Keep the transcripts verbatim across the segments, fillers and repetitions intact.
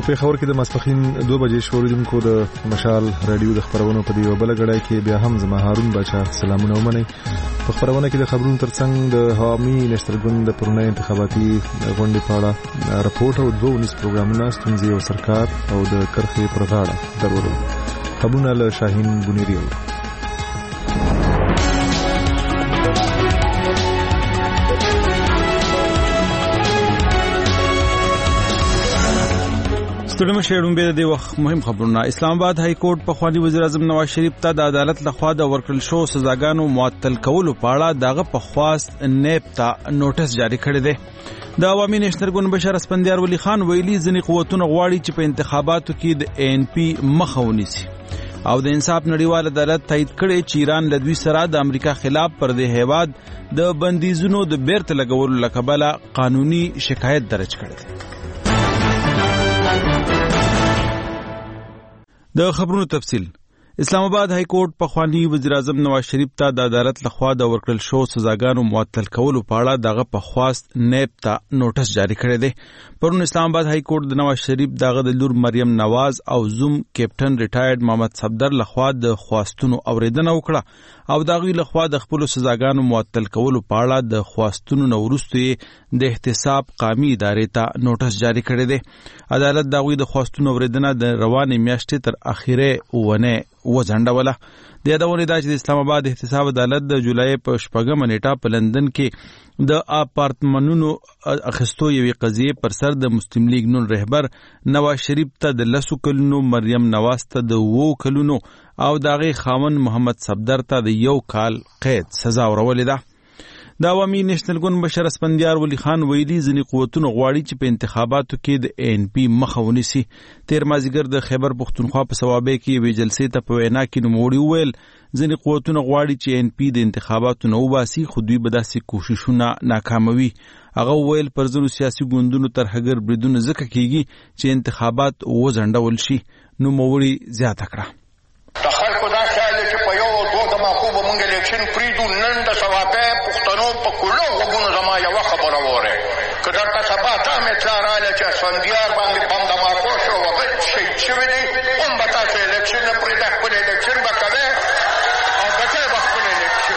پیښور کې د ماسپښین دوه بجې شوریدونکو د مشال رادیو د خبرونو په دی بل غړای کې بیا هم زما هارون بچا سلامونه ومني. په خبرونه کې د خبرونو ترڅنګ د حامي نشتر ګوند د پرونی انتخاباتي غونډې په اړه راپورټ او دوه ونیس پروګرامونه ستونزې او سرکار او د کرخې پر غاړه درولو. خبرونه له شاهین بونیری. ستړي مشرون به د وخت مهم خبرونه. اسلام آباد های کورټ په خواني وزیر اعظم نواز شریف ته د عدالت لخوا د ورکړل شو سزاګانو معطل کولو په اړه دغه په خواست نیب ته نوټس جاری کړی دی. د عوامي نشنل ګوند بشار اسپندیار ولی خان ویلي ځنې قوتونه غواړي چې په انتخاباتو کې د این پی مخه ونیسي او د انصاف نړیوال عدالت تایید کړي چې ایران له دوی سره د امریکا خلاف پر د هیواد د بندیزونو د بیرته لګولو لکبله قانوني شکایت درج کړی دی. د خبرونو تفصیل. اسلام آباد های کورټ په خواني وزیر اعظم نواز شریف ته د عدالت لخوا د ورکړل شو سزاګانو معطل کولو په اړه دغه په خواست نیب ته نوټس جاری کړی دی. پرون اسلام آباد های کورټ د نواز شریف دغه د لور مریم نواز او زوم کیپټن ریټایرډ محمد صفدر لخوا د خواستونو اوریدنه وکړه او دغه لخوا د خپل سزاګانو معطل کولو په اړه د خواستونو نو وروسته د احتساب قومي ادارې ته نوټس جاری کړی دی. عدالت دغه د خواستونو اوریدنه د روانې میاشتې تر اخیره ونه وځنډوله. د یادونه ده چې د اسلام آباد احتساب عدالت د جولای په شپږمه نیټه په لندن کې د اپارتمانونو اخیستو یوې قضیې پر سر د مسلم لیگ نون رهبر نواز شریف ته د لسو کلونو، مریم نواز ته د وو کلونو او دغه خاوند محمد صفدر ته د یو کال قید سزا ورولې ده. د عوامي نشنل ګوند بشار اسپندیار ولی خان ویلي ځنې قوتونه غواړي چې په انتخاباتو کې د این پی مخه ونیسي. تیر مازیګر د خیبر پښتونخوا په صوابه کې وی جلسې ته په وینا کې نوموړي وویل ځنې قوتونه غواړي چې این پی د انتخاباتو نه وباسي، خو دوی به داسې کوششونه ناکاموي. هغه وویل پر ځینو سیاسي ګوندونو ترهګر بریدونه ځکه کېږي چې انتخابات وځنډول شي. نوموړي زیاته کړه د خلکو دا خیال چې په یو دوه د ماخوبه مونږ الیکشن پریدو نن د صوابه پښتنو په کولو وګونو زما یو خبره وره که درته سبا دا مې تلاراله چې اسفندیار باندې بم د ماخو شو وغه شهید شوی دی هم به تاسو الیکشن نه پریده خپل الیکشن به کوې او بچی به خپل الیکشن.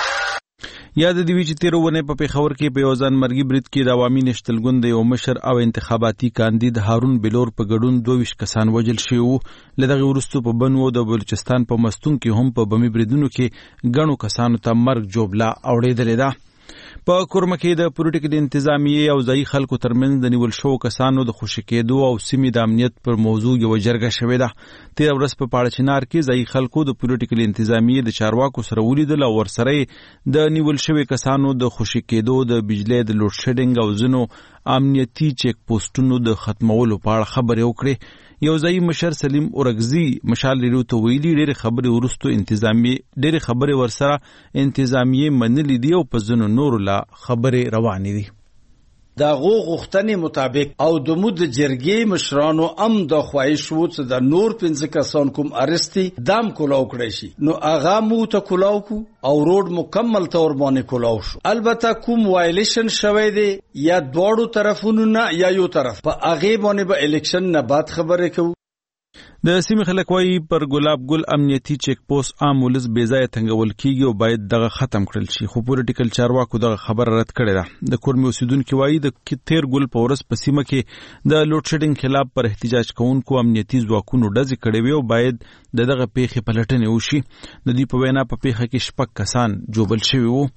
یاد دی چې تیر ونه په پیښور کې په یوزان مرګي برید کې د عوامي نشتل ګوند یو مشر او انتخاباتي کاندید هارون بلور په ګډون دوه ویشت کسان وژل شوي وو. له دغه وروسته په بنو د بلوچستان په مستون کې هم په بمي بریدونو کې ګڼو کسانو ته مرګ جوړلا اوړېدلې ده. په کورمه کې د پولیټیکل انتظامیه او ځای خلکو ترمنځ د نیول شو کسانو د خوشی کېدو او سیمې د امنیت پر موضوع یو جرګه شوې ده. تیر ورځ په پاړچنار کې ځای خلکو د پولیټیکل انتظامیه د چارواکو سره ولیدل او ورسره د نیول شوی کسانو د خوشی کېدو، د بجلی د لوډ شیډینګ او ځینو امنیتي چیک پوسټونو د ختمولو په اړه خبرې وکړې. یو ځای مشر سلیم اورګزی مشال لرو ته ویلي ډېرې خبرې ورستو انتظامی ډېرې خبرې ورسره انتظامیه منلې دي او په ځینو نورو لا خبرې روانې دي. دا غو غوښتنې مطابق او د مود جرګې مشرانو ام د خواهش وو چې د نور پنځه کسان کوم ارستی دام کولاو کړی شي، نو اغا مو ته کولاو کو او روډ مکمل تور باندې کولاو شو. البته کوم وایلیشن شوی دی یا دواړو طرفونو نه یا یو طرف په اغه باندې به الیکشن نه بعد خبرې کوو. د سیمې خلک وایي پر ګلاب ګل امنیتي چیک پوسټ عام ولس بې ځایه تنګول کیږي او باید دغه ختم کړل شي، خو پولیټیکل چارواکو دغه خبره رد کړې ده. د کورمې اوسیدونکو وایي د تیر ګل په ورځ په سیمه کې د لوډ شیډینګ خلاف پر احتجاج کوونکو امنیتي ځواکونو ډزې کړې وي او باید دغه پیښې پلټنې وشي. د دې په وینا په پیښه کې شپږ کسان جوبل شوي وو.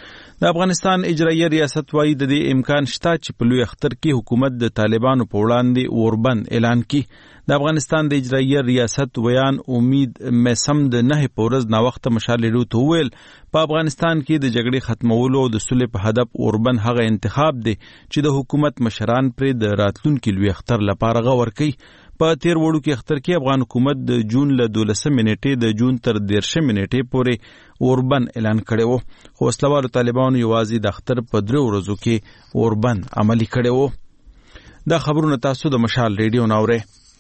د افغانستان اجرایي ریاست وایي د دې امکان شته چې په لوی اختر کې حکومت د طالبانو په وړاندې اوربند اعلان کړي. د افغانستان د اجرایي ریاست ویان امید مسم د نه په ورځ نا وخت مشالې ته ویل په افغانستان کې د جګړې ختمولو او د صلح په هدف اوربند هغه انتخاب دی چې د حکومت مشران پر د راتلونکي لوی اختر لپاره غوړ کوي. په تیر وړو کې اختر کې افغان حکومت د جون له دولسمې نیټې د جون تر دیرشمې نیټې پورې اوربند اعلان کړی و، خو وسلوالو طالبانو یوازې د اختر په درې ورځو کې اوربند عملي کړی و. دا خبرونه تاسو د مشال ریډیو ناوړئ.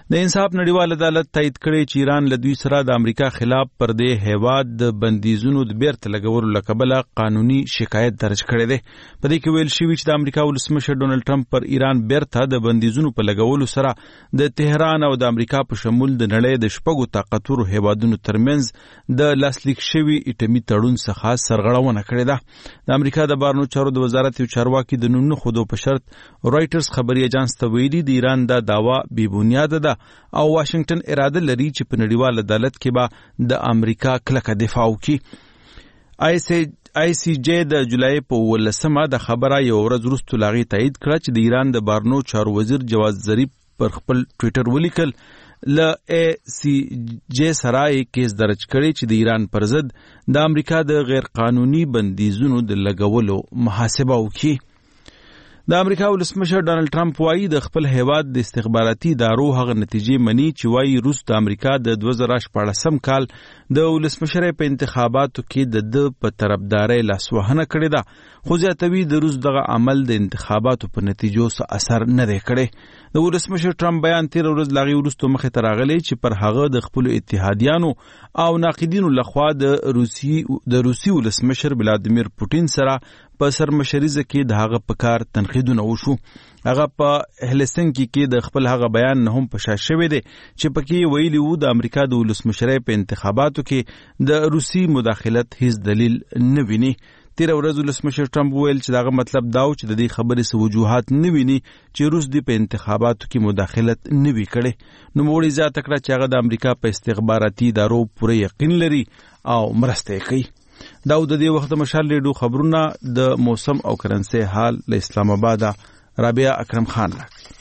د انصاف نړیوال عدالت تایید کړی چې ایران له دوی سره د امریکا خلاف پر دې هیواد د بندیزونو د بیرته لګولو له کبله قانوني شکایت درج کړی دی. په دې کې ویل شوي چې د امریکا ولسمشر ډونالډ ټرمپ پر ایران بیرته د بندیزونو په لګولو سره د تهران او د امریکا په شمول د نړۍ د شپږو طاقتورو هیوادونو ترمنځ د لاسلیک شوي اټومي تړون څخه سرغړونه کړې ده. د امریکا د بهرنیو چارو د وزارت یو چارواکي د نوم نه ښودو په شرط رایټرز خبري اژانس ته ویلي د ایران دا دعوا بې بنیاده ده او واشنگټن اراده لري چې په نړیوال عدالت کې به د امریکا کلکه دفاع وکړي. آی سی جی د جولای په ولسمه د خبره یو ورځ وروسته لاغي تایید کړه چې د ایران د بهرنیو چارو وزیر جواز ظریف پر خپل ټویټر ولیکل ل ای سی جی سره کیس درج کړي چې د ایران پر ضد د امریکا د غیر قانوني بندیزونو د لګولو محاسبه وکړي. د امریکا ولسمشر ډونالډ ټرمپ وایي د خپل هیواد د استخباراتي ادارو هغه نتیجې مني چې وایي روس د امریکا د دوه زره شپاړسم کال د ولسمشرۍ په انتخاباتو کې د ده په طرفدارۍ لاسوهنه کړې ده، خو زیاتوي د روس دغه عمل د انتخاباتو په نتیجو څه اثر نه دی کړی. د ولسمشر ټرمپ بیان تیر ورځ لاغي وروسته مخې ته راغلی چې پر هغه د خپلو اتحادیانو او ناقدینو لخوا د روسي د روسي ولسمشر ولادیمیر پوټین سره په سرمشریزه کې د هغه په کار تنقیدونه وشو. هغه په هلسنکی کې د خپل هغه بیان نه هم په شا شوی دی چې پکې ویلي وو د امریکا د ولسمشرۍ په انتخاباتو کې د روسي مداخلت هیڅ دلیل نه ویني. تیر ورځ ولسمشر ټرمپ ویل چې داغه مطلب دا و چې د دې خبرې څه وجوهات نه ویني چې روس دی په انتخاباتو کې مداخلت نه وي کړی. نوموړي زیاته کړه چې هغه د امریکا په استخباراتي ادارو پوره یقین لري او مرسته یې کوي. دا د دې وخت مشال ریډیو خبرونه د موسم او کرنسي حال له اسلام آباد رابعه اکرم خان راکړي.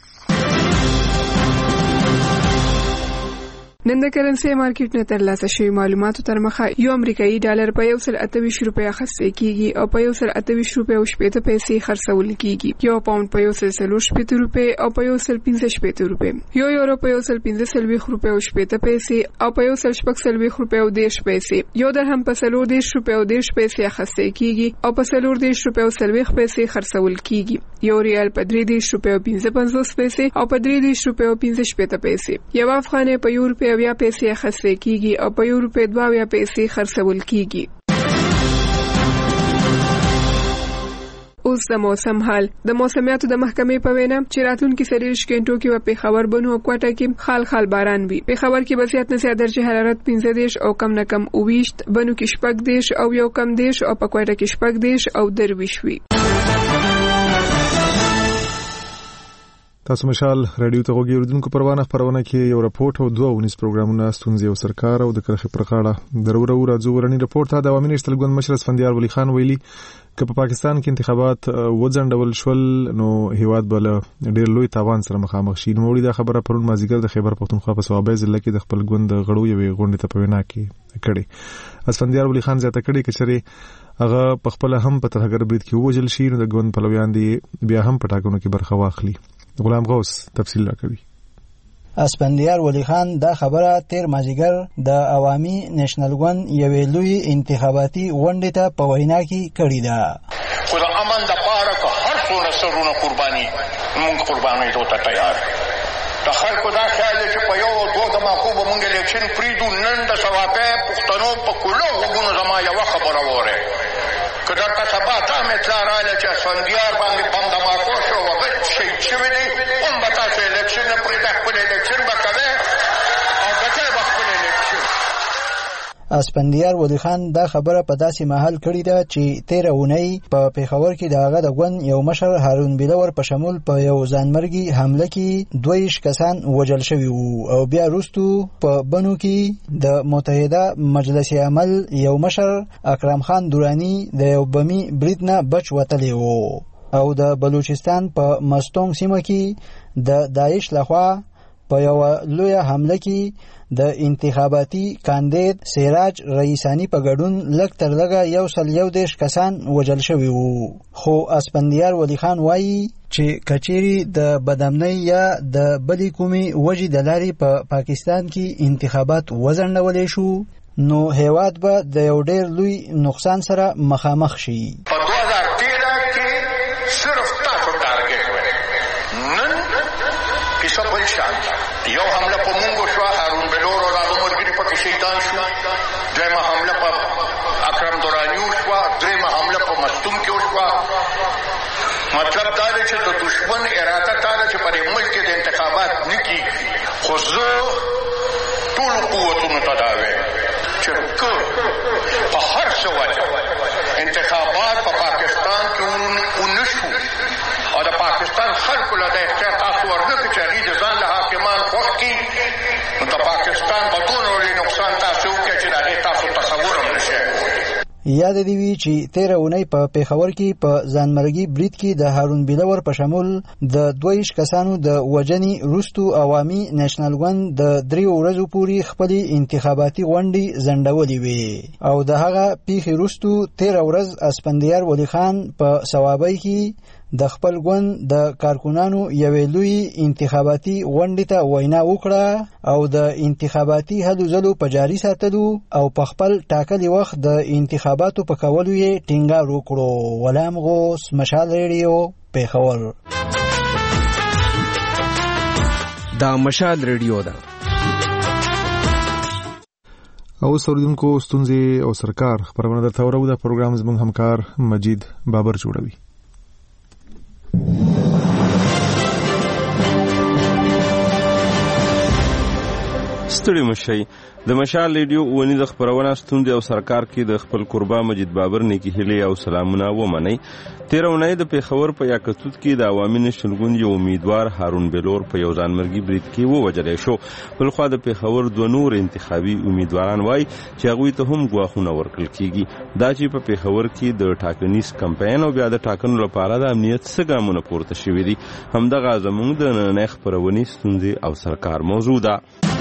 نن د کرنسي مارکیټ نه ترلاسه شوی معلوماتو تر مخه یو امریکایي ډالر په یو سل اته ویشت روپیا خرڅ کیږي او په یو سل اته ویشت روپیا او شپږ پیسې خرڅول کیږي. یو پاوند په یو سل څلور شپږ روپیا او په یو سل پنځه شپږ روپیا. یو یورو په یو سل پنځه سلويخ روپیا او شپږ پیسې او په یو سل شپږ سلويخ روپیا او دیرش پیسې. یو درهم په څلور دیرش روپیا او دیرش پیسې خرڅ کیږي او په څلور دیرش روپیا او سلويخ پیسې خرڅول کیږي. یو ریال په درې دیرش روپیا او پنځه پنځوس پیسې او په درې دیرش روپیا او پنځه شپږ پیسې. یو افغانۍ په یو روپیا بیا پیسې خرڅ کیږي او په یو روپیا دوه بیا پیسې خرڅول کیږي. اوس د موسم حال. د موسمیاتو د محکمې په وینا چې راتلونکي څلوېښت غنټو کې په پېښور بنو او کوټه کې خال خال باران وي. پېښور کې به زیات نه زیات درجه حرارت پنځه دیرش او کم نه کم اوه ویشت، بنو کې شپږ دیرش او یو کم دیرش او په کوټه کې شپږ دیرش او درویشت وي. تاسو مشال رادیو ته غوږی اوریدونکو پروانه خبرونه کې یو راپورټ او دوه ونیس پروګرامونه ستونزې او سرکار او د کرخې پر غاړه ضرور او راځو ورنی راپورټ دا عوامي نشتل ګوند مشر اسفندیار ولی خان ویلي چې په پاکستان کې انتخابات وځنډول شول نو هیواد بل ډېر لوی تاوان سره مخامخ شي. نو وړي دا خبره پرون مازیګر د خیبر پختونخوا په صوابۍ ضلع کې د خپل ګوند غړو یوې غونډې ته په وینا کې کړي. اسفندیار ولی خان زیاته کړي چې چېرې هغه په خپل هم په ترهګر برید کې ووژل شي نو د ګوند پلویان دي بیا هم په ټاکنو کې برخه واخلي. غلام غوث تفصیل راکوي. اسفندیار ولی خان دا خبره تیر مازیګر د عوامي نېشنل ګوند یوې لوی انتخاباتي غونډې ته په وینا کې کړې ده. خو د امن دپاره که هر څومره سرونه قرباني موږ قربانېدو ته تیار یو. د خلکو دا خیال دی چې په یو او دوه دماغو به موږ الیکشن پرېږدو. نن د صوابۍ پښتنو په کولو غوږونو زما یوه خبره واورئ، که درته سبا دا مې اطلاع راغله چې اسفندیار باندې بم دماغو شو هغه شهید شوي دي، هم به تاسو الیکشن نه پرېږده، خپل الیکشن به کوئ او ګټئ به خپل الیکشن. اسفندیار ولی خان دا خبره په داسې مهال کړې ده چې تیره اونۍ په پېښور کې د هغه د ګوند یو مشر هارون بلور په شمول په یو ځانمرګي حمله کې دوه ویشت کسان وژل شوي وو او بیا وروستو په بنو کې د متحده مجلس عمل یو مشر اکرم خان دورانی د یو بمي برید نه بچ وتلی وو او د بلوچستان په مستونګ سیمه کې د داعش لخوا په یو لوی حمله کې د انتخاباتي کاندید سراج رئیسانی په ګډون لږ تر لږه یو سل یو دېرش کسان وژل شوي وو. خو اسفندیار ولی خان وایي چې کچېرې د بدامنۍ یا د بلې کومې وجې د لارې په پا پاکستان کې انتخابات وځنډولی شو نو هیواد به د یو ډېر لوی نقصان سره مخامخ شي. په دوه هزار تېره کې صرف تاسو ټارګټ وی، نن کیسه بل شان ده. یو حمله په مونږ وشوه، هارون بلور او هغه ملګري پکې شهیدان شو. دویمه حمله په اکرم دوراني وشوه. درېیمه حمله په مستون کې وشوه. مطلب دا دی چې د دشمن اراده دا ده چې په دې ملک کې د انتخابات نه کېږي. خو زه ټولو قوتونو ته دا وایم چې که په هر څه وجه انتخابات په پاکستان کې ونه شو او د پاکستان خلکو له د اختیار تاسو ورنکړي چې هغوی د ځان له حاکمان خوښ کړي، نو د پاکستان به دونه لوی نقصان تاسو وکړي چې د هغې تاسو تصور هم نشئ کولی. یاد دی وی چې تیره اونۍ په پیښور کې په ځانمرګي برید کې د هارون بلور په شمول د دویش کسانو د وجنې وروستو عوامي نېشنل ګوند د دریو ورځو پورې خپلې انتخاباتي غونډې ځنډولې وې او د هغه پیښې وروستو تیره ورځ اسفندیار ولی خان په صوابۍ کې د خپل ګوند د کارکونانو یوې لوی انتخاباتي غونډې ته وینا وکړه او د انتخاباتي هلو ځلو په جاري ساتلو او په خپل ټاکلي وخت د انتخاباتو په کولو یې ټینګار وکړو. غلام غوث، مشال ریډیو، پیښور. دا مشال ریډیو ده. او سردونکو ستونزې او سرکار خبرونه درته ورو د پروګرام زموږ همکار مجید بابر جوړوي. ستړي مشي د مشال ریډیو ونی د خبرونه ستوندې او سرکار کې د خپل قربا مجید بابر نیکی هلي او سلامونه ومني. تیر اونۍ د پیښور په یاکتوت کې د عوامي نېشنل ګوند یو امیدوار هارون بلور په یو ځانمرګي برید کې ووژل شو. بلخوا د پیښور دوه نور انتخابي امیدواران وای چې هغوی ته هم ګواښونه ورکړل کیږي. دا چې په پیښور کې د ټاکنیز کمپاین او بیا د ټاکنو لپاره د امنیت څه ګامونه پورته شوي دي، همدغه زموږ د نننۍ خپرونې ستونزې او سرکار موضوع ده.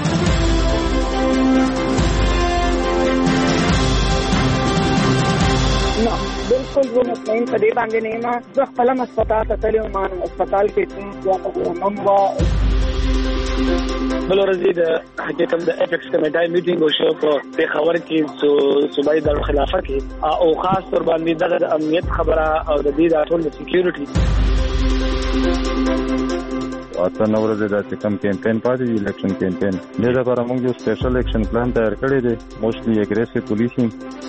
بالکل زه مطمئن په دې باندې نه یم. زه خپله هم هسپتال ته تللی وم، هسپتال کې زیاته ګرمم وه. بل ورځ د حقیقت د اپیکس کمیټې میټینګ وشو په پیښور کې صوبایي دارالخلافه کې او خاص طور باندې دغه د امنیت خبره او د دې د ټول سکیورټي اته نو ورځې د کم کمپاین پاتې دی، الیکشن کمپاین. دې لپاره موږ یو سپیشل اکشن پلان تیار کړی دی، موسټلی اګریسیو پولیسینګ.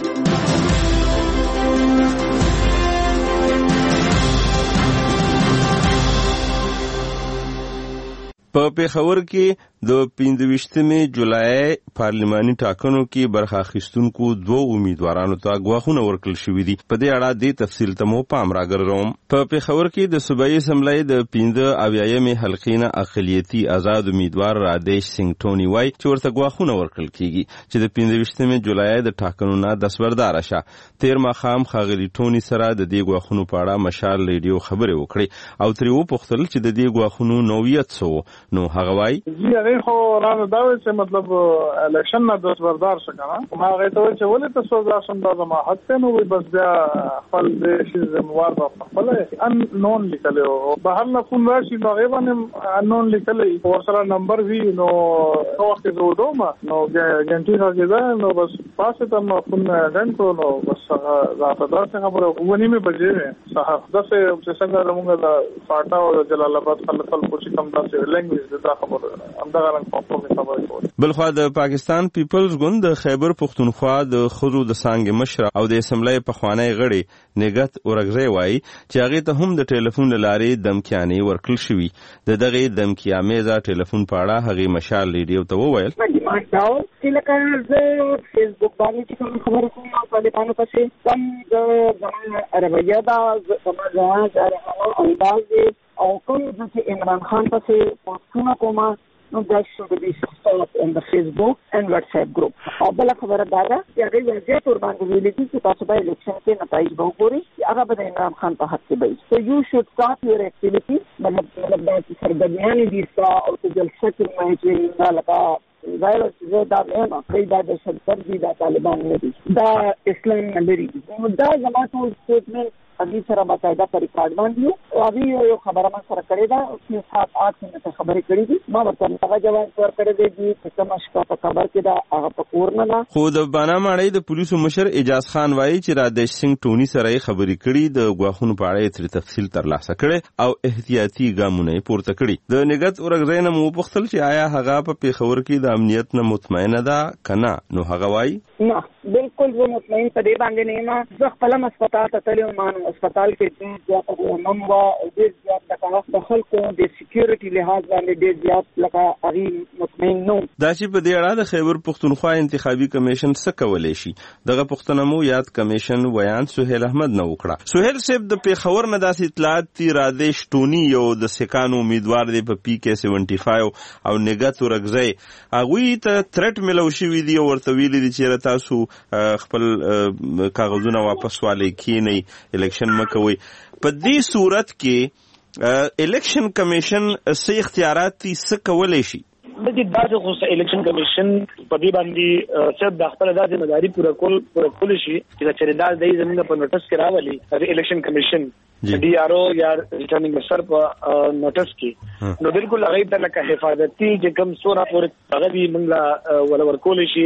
په پیښور کې د پنځه ویشتمې جولای پارلماني ټاکنو کې برخه اخیستونکو دوه امیدوارانو ته ګواښونه ورکړل شوي دي. په دې اړه د تفصیل ته مو پام راګرځوم. په پیښور کې د صوبایي اسمبلی د پنځه اویایمې حلقې نه اقلیتي آزاد امیدوار رادیش سنگ ټوني وای چې ورته ګواښونه ورکړل کیږي چې د پنځه ویشتمې جولای د ټاکنو نه دستبردار شه. تیر ماښام ښاغلي ټوني سره د دې ګواښونو په اړه مشال ریډیو خبرې وکړې او ترې وپوښتل چې د دې ګواښونو نوعیت څه و. نو هغه وای زه خو رانه دا وایي چې مطلب الیکشن نه دستبردار شه کنه. ما هغه ته وایي چې ولې تاسو دا سم دا ما حق نو وي بس بیا خپل د شي زموار په خپل ان نون لیکلو بهر نه فون راشي نو غیبا ان نون لیکلې ورسره نمبر وی نو وخت زه ودوم نو ګنټي راځي نو بس پاسه ته ما فون غن کو نو بس راته دا څنګه خبره ونی مې بجې صح داسې چې څنګه موږ د فاټا او جلال آباد خلک خلک کوشش کم داسې لنګویج دا خبره همدغه رنګ په خبره کوي. بلخوا د پاکستان پیپلز ګوند د خیبر پښتونخوا د خزو د څانګې مشر او د اسمبلی پخوانی غړي نګت اورګزی وایي چې هغه ته هم د ټلیفون لارې دمکیانې ورکړل شوې. د دغه دمکیامېزه ټلیفون په اړه هغه مشال ریډیو ته وویل چې لکه زه فیسبوک باندې چې کوم خبره کوم په دې باندې پسې کم د عربیه دا زموږ انداز او کوم چې عمران خان پسې پوسټونه کوم نو دا should be stopped in the Facebook and WhatsApp group. او بل خبره دا ده چې هغه واضح تور باندې ویلي چې تاسو به الیکشن کې نتایج به وګورئ چې هغه به عمران خان په حق کې وي. So you should start your activity. مطلب مطلب دا چې سرګرداني دي او چې جلسه کې مې چې لکه ظاهر چې دا نه کوي دا د شرطر دي د طالبان نه دي دا اسلام نه لري. دا زموږ ټول سټیټمنټ اږي سره باقاعده په ریکارډ باندې او اږي یو خبره ما سره کړې ده چې سات آٹھ منټه خبرې کړې دي ما ورته هغه جواب ورکړی دی چې کوم شپه په خبر کې دا هغه په کور نه ده. خو د باناماړی د پولیسو مشر اجاز خان وایي چې رادیش سنگ ټونی سره خبرې کړي د غواخونو په اړه تر تفصیل ترلاسه کړي او احتیاطي ګامونه پورته کړي. د نګت اورګزین مو پختل چې آیا هغه په پیښور کې د امنیت نه مطمئنه ده کنه نو هغه وایي نه بالکل زه مطمئن په دې باندې نه یم. زه خپل هسپتال ته تللی وم نو هسپتال کې ډېر زیات غنم وه او ډېر زیات لکه د خلکو د سکیورټي لحاظ باندې ډېر زیات لکه هغې مطمئن نه وم. دا چې په دې اړه د خیبر پښتونخوا انتخابي کمیشن څه کولی شي دغه پوښتنه مو یاد کمیشن ویان سهیل احمد نه وکړه. سهیل صاحب د پیښور نه داسې اطلاعات دي رادیش ټونی یو د سکانو امیدوار دی په پی کې سیونټي فایو او نګت اورګزی هغوی ته ترټ ملو شوي دي او ورته ویلي دي چې تاسو خپل کاغذونه واپس والي کینی الیکشن مکوي. په دې صورت کې الیکشن کمیشن څه اختیارات دي څه کولی شي؟ د دې داسې خو الیکشن کمیشن په دې باندې صرف د خپل د ذمہداري پوره کول پوره کول شي چې چې دا د زمونږ په نوټس کې راولي د الیکشن کمیشن ډي آر او یا ریټرنینګ افسر په نوټس کې نو بالکل هغه ته لکه حفاظتي چې کوم سورا پورې هغه دی موږ ول ورکول شي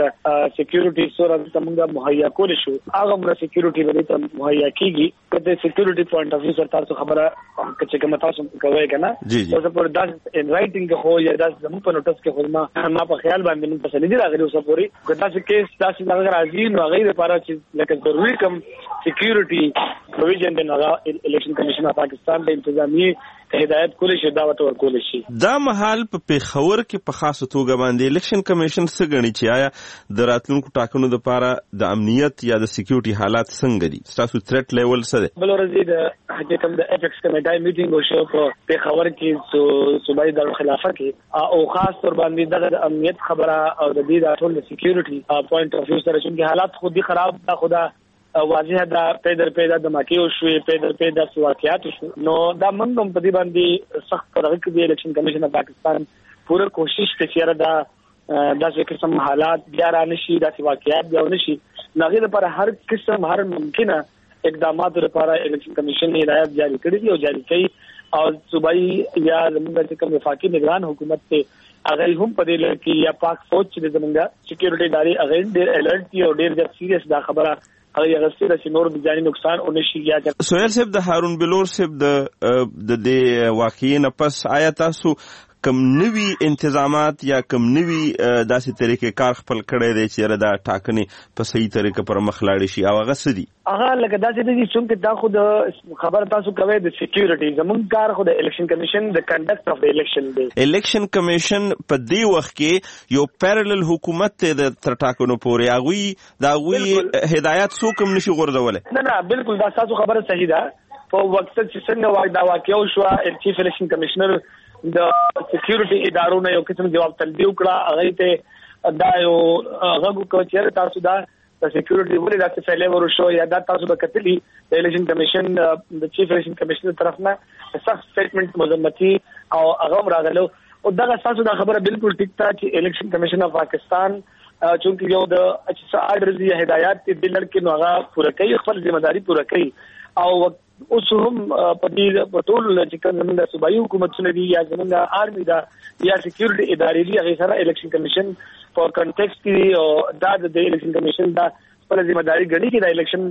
سکیورټي سورا ته موږ مهیا کول شو هغه موږ سکیورټي باندې ته مهیا کیږي کله سکیورټي پوینټ اف ویو سره تاسو خبره چې کوم تاسو کوي کنه تاسو پر داس ان رائټینګ خو یا داس زموږ په نوټس کې خو ما په خیال باندې موږ څه نه دی راغلی اوسه پوری کدا چې کیس تاسو هغه راځي نو هغه لپاره چې لکه ضروري کوم سکیورټي پروویژن دی هغه الیکشن کمیشن اف پاکستان د انتظامی هدایت کولې شي دا وته ورکول شي. دا مهال په پیښور کې په خاصه توګه باندې الیکشن کمیشن څه غني چې آیا د راتلونکو ټاکنو لپاره د امنیت یا د سکیورټي حالات څنګه دي تاسو تھریټ لیول څه دی؟ بل ورځ د حقیقت د اپیکس کمیټای میټینګ وشو په پیښور کې صوبایي دارالخلافه کې او خاص تور باندې د امنیت خبره او د دې د ټول سکیورټي پوینټ اف ویو سره چې حالات خودي خراب دا خدا واضح دا پیدر پیدا د ماکیو شوې پیدر پیدا واقعیات شو نو دا موږ هم په دې باندې سخت پرغه کې د الیکشن کمیشن اف پاکستان پوره کوشش کوي چې دا داسې قسم حالات بیا را نشي داسې واقعیات بیا نشي نغې لپاره هر قسم هر ممکنه اقدامات لپاره الیکشن کمیشن هدایت جاری کړی دی او جاری کوي او صوبایي یا زموږ چې کوم وفاقي نگران حکومت ته اگر هم په دې لکه یا پاک فوج چې زموږ سکیورټي ادارې اگر ډېر الرټ دي او ډېر ځکه سیریس دا خبره هغه غسیره چې نور د ځاني نقصان او نشي یا سهیل صاحب د هارون بلور صاحب د د دې واقعي نه پس آیا تاسو کم نوی انتظامات یا کم نوی داسې طریقې کار خپل کړی دی چې دا ټاکنې په صحیح طریقه پر مخ لاړې شي او هغه څه دي؟ هغه لکه داسې دي چې دا خو د خبر تاسو کوي د سکیورټي زموږ کار خو د الیکشن کمیشن د کنډکټ اف د الیکشن دی. الیکشن کمیشن په دې وخت کې یو پیرالل حکومت ته د تر ټاکنو پورې هغوی د هغوی هدایات څوک هم نشي غورځولی؟ نه نه بالکل دا تاسو خبره صحیح ده. په وخت چې څنګه دا واقع شو چیف الیکشن کمیشنر د سکیورټي ادارو نه یو قسم جواب طلبي وکړه هغه ته دا یو هغه کو چې تاسو دا د سکیورټي ولې داسې فعالیت ورشو یا دا تاسو به کتلی د الیکشن کمیشن د چیف الیکشن کمیشنر طرف نه سخت سټیټمنټ مذمتي او هغه راغلو او دا تاسو دا خبره بالکل ټیک ده چې الیکشن کمیشن اف پاکستان چونکی یو د اچھا آرډرز یا هدایات د لړکې نو هغه پوره کوي خپل ځمېداري پوره کوي او اوس هم په دې په ټول چې کوم د صوبایي حکومتونو دي یا زمونږ آرمي دا یا سکیورټي ادارې دي هغه سره الیکشن کمیشن په کنټیکسټ کې او دا د الیکشن کمیشن دا خپل ځمېداري ګڼي چې د الیکشن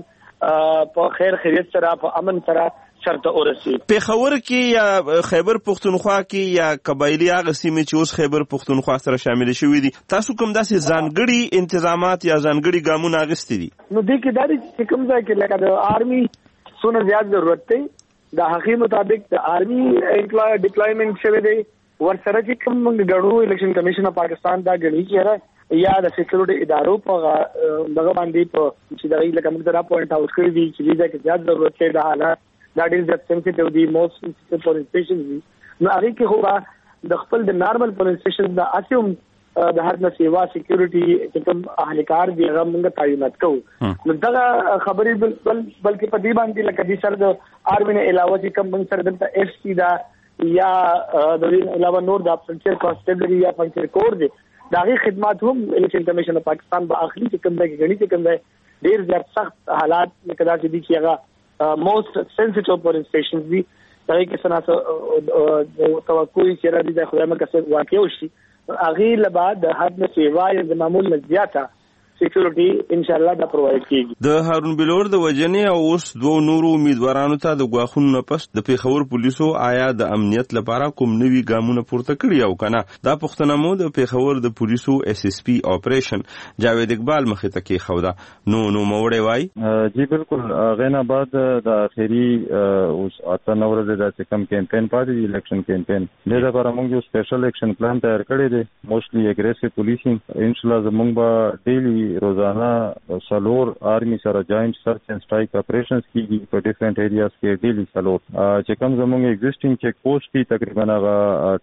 په خیر خیریت سره په امن سره شرط اورسي. پیښور کې یا خیبر پښتونخوا کې یا قبایلی هغه سیمې چې اوس خیبر پښتونخوا سره شامل شوي دي تاسو کوم داسې ځانګړي انتظامات یا ځانګړي ګامونه اخیستي دي؟ نو دې کې دا چې کوم ځای کې لکه د آرمي څونه زیات ضرورت دی د هغې مطابق د آرمي امپلای ډپلایمنټ شوی دی ورسره چې کوم موږ ګڼو الیکشن کمیشن اف پاکستان دا ګڼي چې یا د سکیورټي ادارو په دغه باندې په چې دغه لکه موږ دا پوینټ آوټ کړی دي چې دې کې زیات ضرورت دی د حالات دا ډېر زیات سنسټیو دي موست سنسټیو پولیس سټیشن دي نو هغې کې خو د خپل د نارمل پولیس سټیشن د اسیم د هر نه سیوا سکیورټي چې کوم اهلکار دی هغه موږ تعینات کوو نو دغه خبرې بلکې په دې باندې لکه دې سره د آرمي نه علاوه چې کوم موږ سره دلته ایف سی دا یا د دې علاوه نور د فرنټیر کانسټیبلري یا فرنټیر کور دی دا غي خدمات هم الیکشن کمیشن اف پاکستان په اخلي چې کوم ځای کې غني چې کوم ځای ډېر زیات سخت حالات لکه دا چې دي چې هغه موست سنسټیو پولینګ سټیشنز دي دغه کې سناسو توقع چې را دي د خدای مکه واقع وشي هغه له بعد حد نه سیوای د معمول نه زیاته سکیورټي ان شاء الله دا پرووایډ کیږي. د هارون بلور د وجنې او اوس دوه نورو امیدوارانو ته د غواخونو نه پس د پیښور پولیسو آیا د امنیت لپاره کوم نوي ګامونه پورته کړی او کنه دا پوښتنه مو د پیښور د پولیسو اس اس پی اپریشن جاوید اقبال مخې ته کې خوده. نو نو موړې وای جی بالکل غینا بعد د اخیری اوس اته نو ورځې د کم کمپاین پاتې الیکشن کمپاین د لپاره موږ یو سپیشل اکشن پلان تیار کړی دی موستلی اګریسیو پولیسینګ ان شاء الله زموږ به ډیلی روزانه سلور آرمی سره جاینټ سرچ اینڈ سټرایک اپریشنز کیږي په ډیفرنٹ ایریاز کې ډیلی سلور چې کوم زموږ ایگزیسټینګ چیک پوسټ دی تقریبا هغه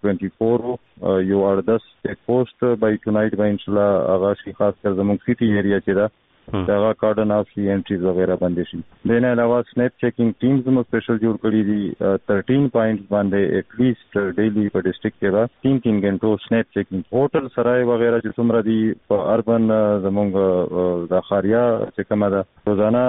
چوبیس یو اردس چیک پوسټ بای ټونایټ بای ان شاء الله هغه شي خاص کر زموږ سیټي ایریا چې دا دغه کارډن اف سی انټریز وغیرہ باندې شي د نه علاوه سنیپ چیکینګ ټیمز مو سپیشل جوړ کړی دي تھرٹین پوینټ باندې اټ لیست ډیلی په ډیسټریکټ کې را تین تین غنټو سنیپ چیکینګ هوټل سرای وغیرہ چې څومره دي په اربن زمونږ د خاریا چې کومه ده روزانه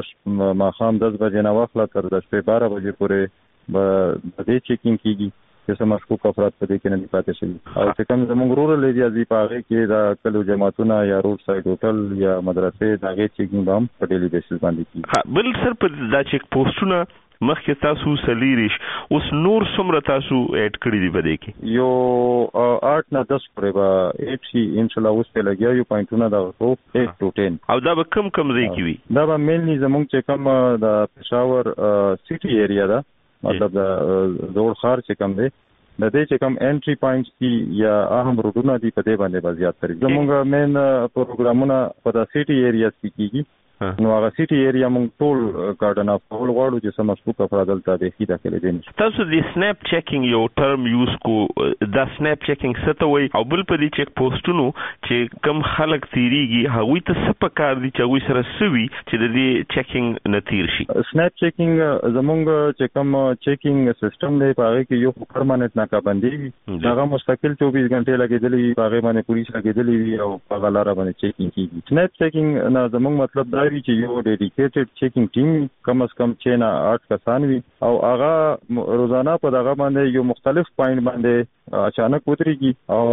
د ماخام دس بجې نه واخله تر د شپې بارہ بجې پورې به د چیکینګ کیږي چې سم مشکوک افراد په دې کې نه پاتې شي او چې کوم زموږ رورل ایریا دی په هغه کې دا کلو جماعتونه یا روډ سایډ هوټل یا مدرسې دا غي چیکینګ هم په ډیلی بیسس باندې کیږي. بل سر په دا چیک پوسټونه مخکې تاسو سلیریش اوس نور څومره تاسو اډ کړی دی بده کې یو آٹھ نه دس پورې به اټ شي ان شاء الله اوس په لګیا یو پوینټونه دا ورته اټ ټو ټین او دا به کم کم ځای کې وي دا به مینلی زموږ چې کوم د پېښور سیټي ایریا دا مطلب د زوړ خار چې کوم دی د دې چې کوم انټری پوینټس دي یا اهم روډونه دي په دې باندې به زیات تر زموږ مین پروګرامونه په د سیټي ایریاز کې کیږي نو هغه سیټي ایریا موږ ټول کارډن اف ټول غواړو چې سم مشکوک افراد دلته د خې داخله دي. تاسو د سنیپ چیکینګ یو ټرم یوز کو د سنیپ چیکینګ څه وي او بل په دې چیک پوسټونو چې کم خلک تیریږي هغوی ته څه پکار دي چې هغوی سره سوي چې د دې چیکینګ نتیر شي. سنیپ چیکینګ زموږ چې کوم چیکینګ سیستم دی په هغه کې یو پرماننت ناکابندي وي هغه مستقل چوبیس غنټې لګیدلې په هغه باندې پولیس لګیدلې وي او په غلاره باندې چیکینګ کیږي. سنیپ چیکینګ نه زموږ مطلب دا وی چې یو ډیډیکیټډ چیکینګ ټیم کم از کم چې نه آٹھ کسان وي او هغه روزانه په دغه باندې یو مختلف پوینټ باندې اچانک وتريږي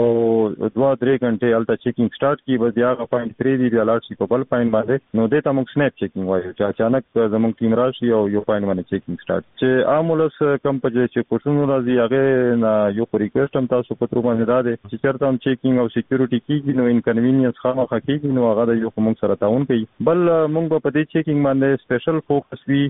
او دوه درې غنټې الته چیکینګ سٹارټ کی بس هغه پوینټ تری دی بیا لاړ شي په بل پوینټ باندې نو دې ته موږ سنیپ چیکینګ وایو چې اچانک زموږ ټیم راشي او یو پوینټ باندې چیکینګ سٹارټ چې عامولس کم په چې کوښښونه راځي هغه نه یو ریکوست هم تاسو په تر باندې راځي چې چرته هم چیکینګ او سکیورټي کیږي نو انکنوینینس خامخا کیږي نو هغه د یو موږ سره تعاون کوي. بل موږ په دې چیکینګ باندې سپیشل فوکس وی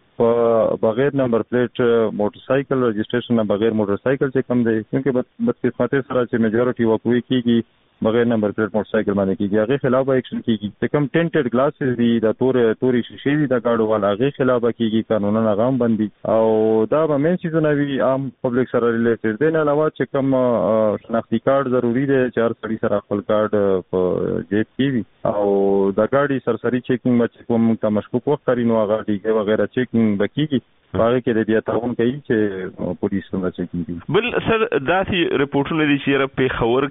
په بغیر نمبر پلیټ موټر سایکل رجسٹریشن نه بغیر موټر سایکل چې کم دی کیونکه بد قسمت سره چې میجورټي وقوي کیږي بغیر نمبر پلیټ موټر سایکل باندې کیږي هغه خلاف ایکشن کیږي چې کم ټینټډ گلاسز دي د تورې توري شیشې دي د گاډو والا هغه خلاف کیږي قانونا غام بندي او دا به مین سیزونه وی عام پبلک سره ریلیټډ دی. نه علاوه چې کم شناختی کارت ضروری دی چې هر سړي سره خپل کارت په جیب کې وي او د گاډي سرسري چیکینګ مچ کوم ته مشکوک وخت لري نو هغه ډیګه وغیرہ چیکینګ بکیږي هغه کې د بیا تعاون کوي چې پولیس څنګه چیکینګ کوي. بل سر داسې رپورټونه دي چې په خبر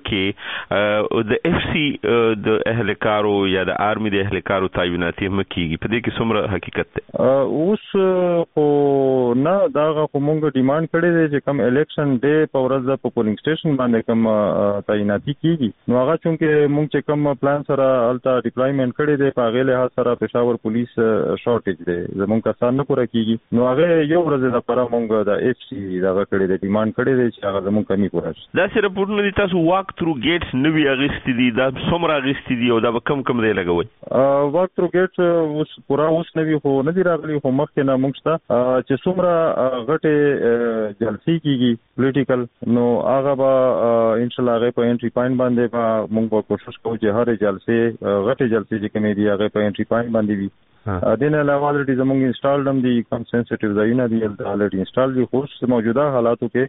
کې د اف سی د اهلکارو یا د آرمي د اهلکارو تعینات هم کیږي په دې کې څومره حقیقت ده اوس خو نه دا خو مونږ ډیماند کړی دی چې کم الیکشن ډے په ورځ په پولینګ سټیشن باندې کم تعیناتي کیږي نو هغه چونکه مونږ چې کم پلان سره الټا ډیپلایمنٹ کړی دی په هغه له سره پېښور پولیس شارټیج دی زمونږ کسان نه پوره کیږي نو هغه یو ورځ د پره مونږ د اف سی دا کړی دی ډیماند کړی دی چې هغه زمونږ کمی پوره شي. دا سره رپورټونه دي تاسو واک تھرو ګیټس نوی اغستی دي دا څومره اغستی دي او دا کم کم دی لګوي واک تھرو ګیټس اوس پورا اوس نوی خو نه دی راغلی خو مخکې نه مونږ ته چې څومره غټه جلسې کیږي پولیټیکل نو هغه به ان شاء الله هغه په انټری پوینټ باندې به مونږ به کوشش کوو چې هر جلسې غټه جلسې چې کومې دي هغه په انټری پوینټ باندې وي. دین علاوه الریډي زموږ انسټال هم دي کم سنسټیو ځایونه دي الریډي انسټال دي خو موجوده حالاتو کې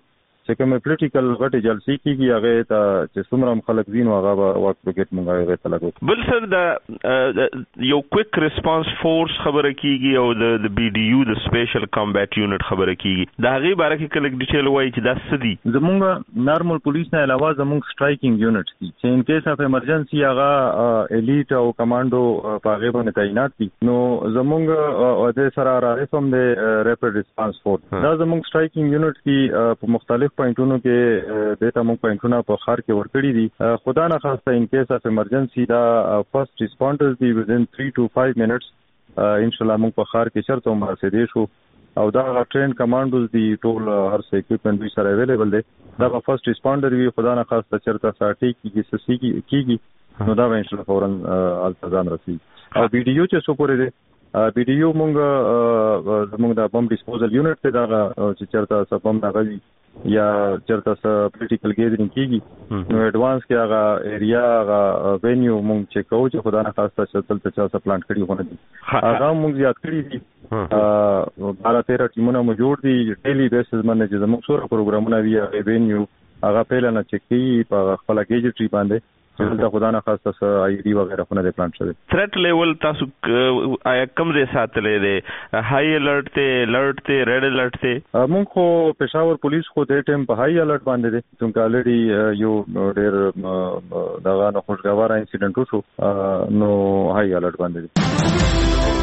چې کوم پولیټیکل غټي جلسې کیږي هغه ته چې څومره خلک زین هغه وخت بریګیډ مونږ هغه ته لګو. بل سر د یو کویک ریسپانس فورس خبره کیږي او د بي ډي یو د سپیشل کامبیټ یونټ خبره کیږي. دا غي باره کې کله ډیټیل وایي چې دا څه دي. زمونږ نارمل پولیس نه علاوه زمونږ سټرایکینګ یونټ دي چې ان کیس اف ایمرجنسي هغه الیټ او کمانډو په هغه باندې تعینات دي. نو زمونږ د سره راځم د ریپډ ریسپانس فورس دا زمونږ سټرایکینګ یونټ کې په مختلف پوینټونو کې د تمام پوینټونو په خار کې ورکړي دي. خدا نه خاصه ان کیس اف ایمرجنسي دا فرست ریسپونډرز دي within three to five minutes ان شاء الله موږ په خار کې چرته هم رسیدې شو او دا ټرین کمانډوز دي ټول هر څه اکوپمنټ به سره اویلیبل دي. دا فرست ریسپونډر وی خدا نه خاصه چرته ساټي کیږي سسي کیږي نو دا ان شاء الله فورن التزام رسي. او بي ډي یو چې څو پورې دي بي ډي یو مونږ زموږ د بم ډیسپوزل یونټ ته دا چې چرته سبم راغلي یا چرته س پولیټیکل گیدرینګ کیږي نو ایڈوانس کې هغه ایریا هغه وینیو مونږ چیک کوو چې خدا نه خاصه چې تل څه پلان کړی ونه دي هغه مونږ زیات کړی دي. بارہ تیرہ ټیمونه مو جوړ دي ډیلی بیسز باندې چې زموږ سره پروګرامونه وی هغه وینیو هغه پیل نه چیک کیږي په خپل گیجټری باندې چې دا خدا نه خاصه آی ډی وغیرہ خونه د پلان شوی. تھریټ لیول تاسو آیا کم ځای ساتلې ده هاي الرټ ته الرټ ته ریډ الرټ ته موږ خو پېښور پولیس خو د ټیم په هاي الرټ باندې دي چې الریډي یو ډېر دغه نه خوشګوار انسیډنټ وشو نو هاي الرټ باندې دي.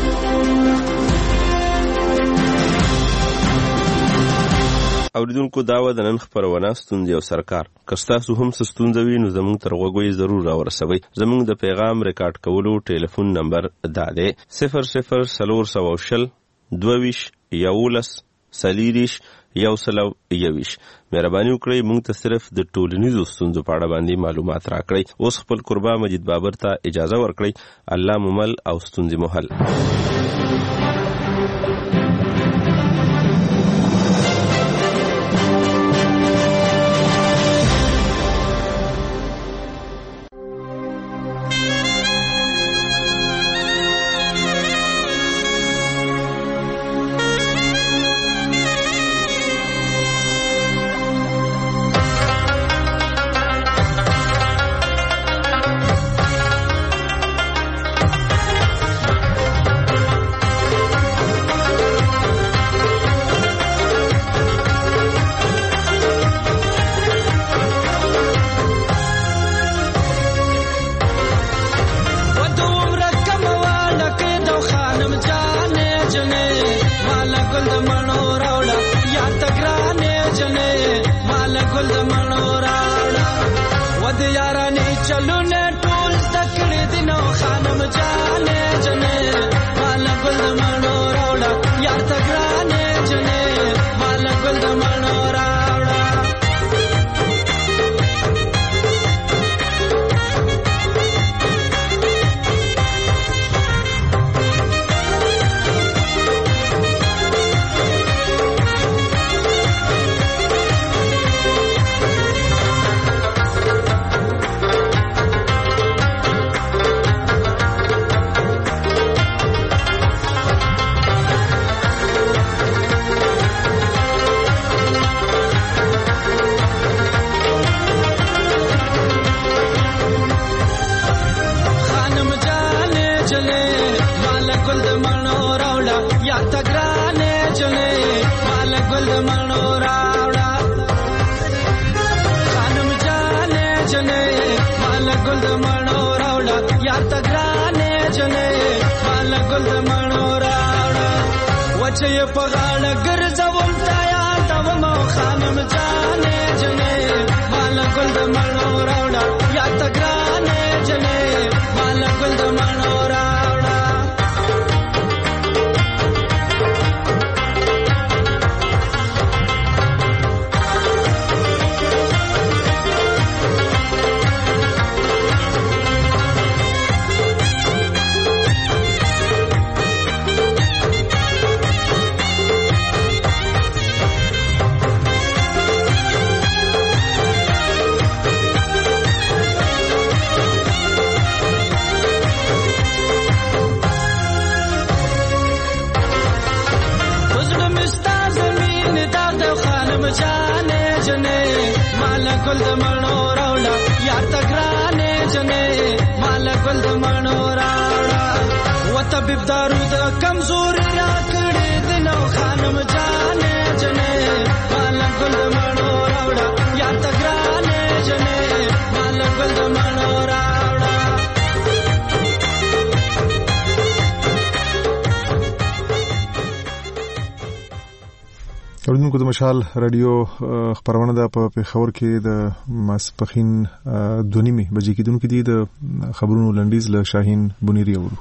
اوریدونکو داوا د نن خبرونه ستوندې او سرکار کستاسو هم ستوندوي نو زموږ تر غوږی ضرور راورسوي. زموږ د پیغام ریکارډ کولو ټلیفون نمبر دا دی صفر صفر سلور سو شل دویش یولس سلیریش یو سلو یویش. مهرباني وکړئ موږ ته صرف د ټولنیزو ستونزو په اړه باندې معلومات راکړئ. اوس خپل قربا مجید بابر ته اجازه ورکړئ. الله ممل او ستونزې محل. گل د مڼو راوړه یار ته ګرانې جنې مال گل د مڼو راوړه و طبيب دارو د کمزوري را کړې د نو خانم جانې جنې مال گل د مڼو راوړه یار ته ګرانې جنې مال گل د مڼو راوړه. اوریدونکو د مشال رادیو خبرونه ده په پیښور کې د ماسپخین دوه نیمې بجې کېدونکې دي. د خبرونو لنډیز له شاهین بنيري اورو.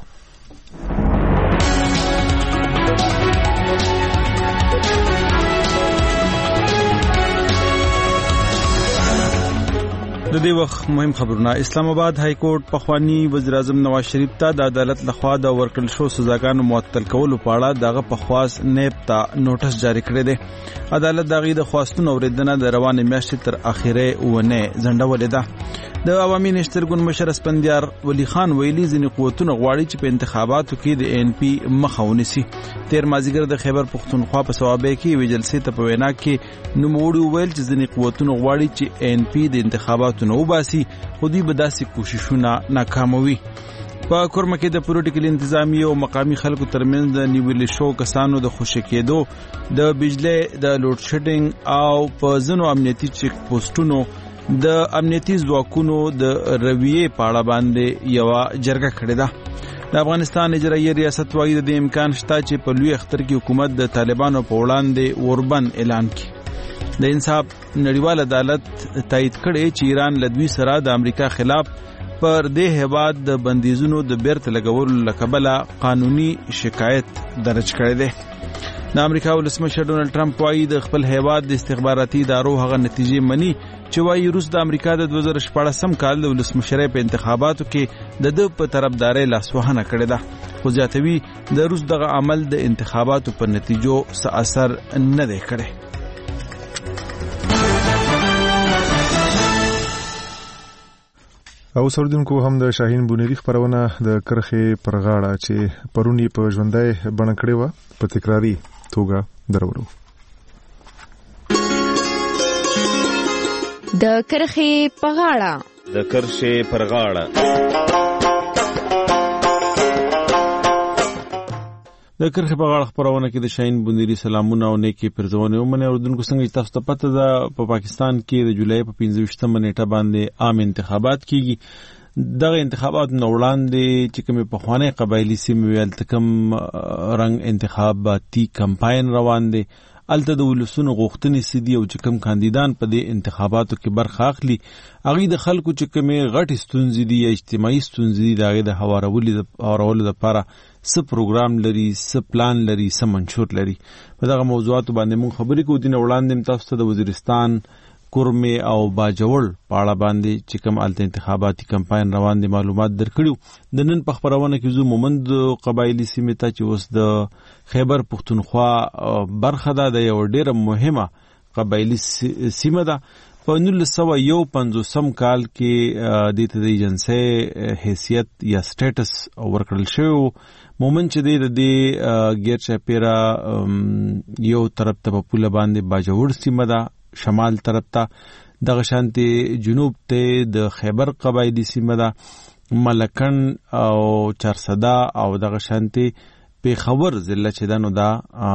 د دې وخت مهم خبرونه. اسلام آباد های کورټ پخوانی وزیر اعظم نواز شریف ته د عدالت لخوا د ورکړل شو سزاګانو معطل کولو په اړه دغه په خواست نیب ته نوټس جاری کړی دی. عدالت دغه د خواستونو اوریدنه د روانې میاشتې تر اخیره ونه ځنډولې ده. د عوامي نشتر ګوند مشر اسپندیار ولی خان ویلي ځینې قوتونه غواړي چې په انتخاباتو کې د ان پی مخه ونیسي. تیر مازیګر د خیبر پختونخوا په صوابه کې وی جلسې ته په وینا کې نوموړي ویل چې ځینې قوتونه غواړي چې ان پی د انتخاباتو نو باسي خو دوی به داسې کوششونه ناکاموي. په کورمه کې د پولیټیکل انتظامی او مقامی خلکو ترمنځ د نیول شو کسانو د خوشی کېدو د بجلی د لوډ شیډینګ او په ځینو امنیتي چیک پوسټونو د امنیتي ځواکونو د رویې په اړه باندې یو جرګه کړې ده. د افغانستان اجرایي ریاست وايي د امکان شته چې په لوی اختر کې حکومت د طالبانو په وړاندې اوربند اعلان کړي. د انصاف نړیوال عدالت تایید کړي چې ایران له دوی سره د امریکا خلاف پر دې هیواد د بندیزونو د بیرته لګولو لکبله قانوني شکایت درج کړی دی. د امریکا ولسمشر ډونالد ټرمپ وايي د خپل هیواد د استخباراتي ادارو هغه نتیجې مني چې وايي روس د امریکا د دوه زره شپاړسم کال د ولسمشرۍ په انتخاباتو کې د ده په طرفدارۍ لاسوهنه کړې ده. خو زیاتوي د روس دغه عمل د انتخاباتو په نتیجو څه اثر نه دی کړی. او سردونکو هم د شاهین بنيري خبرونه د کرخې پر غاړه چې پرونی په ژوندۍ بڼه کړې و په تکراری توګه درورو. د کرخې په غاړه د کرخې پر غاړه د کرخې په غاړه خبرونه کې د شاهین بنيري سلامونه او نیکی پرځونه ومنه. اوردونکو څنګه تاسو ته پته ده په پاکستان کې د جولای په پنځه ویشتمه نیټه باندې عام انتخابات کیږي. دغه انتخابات نو وړاندې چې کوم په خوانې قبایلی سیمې ویل تکم رنگ انتخاباتي کمپاین روان دي. الته د ولسونو غوښتنې سدي او چې کوم کاندیدان په دې انتخاباتو کې برخه اخلي هغه د خلکو چې کومه غټ ستونزې دي یا اجتماعي ستونزې دي دغه د هوارولو د هوارولو لپاره څه پروګرام لري، څه پلان لري، څه منشور لري. په دغه موضوعاتو باندې موږ خبرې کوو. دین وړاندې تاسو ته د وزیرستان کورمه او باجوړ په اړه باندې چې کوم الته انتخاباتي کمپاین روان دي معلومات درکړو. د نن په خبرونه کې زو مومند قبایلی سیمه ته چې اوس د خیبر پختونخوا برخه ده د یو ډیره مهمه قبایلی سیمه ده. په نولس سوه یو پنځوسم کال کې د دې ایجنسۍ حیثیت یا سټیټس ورکړل شو. مومن چې د دې غیر چاپیرا یو طرف ته په پوله باندې باجوړ سیمه ده، شمال طرف ته دغه شانتي جنوب ته د خیبر قبایلی سیمه ده، ملکن او چارسدا او دغه شانتي پیښور ضلع چې دنو دا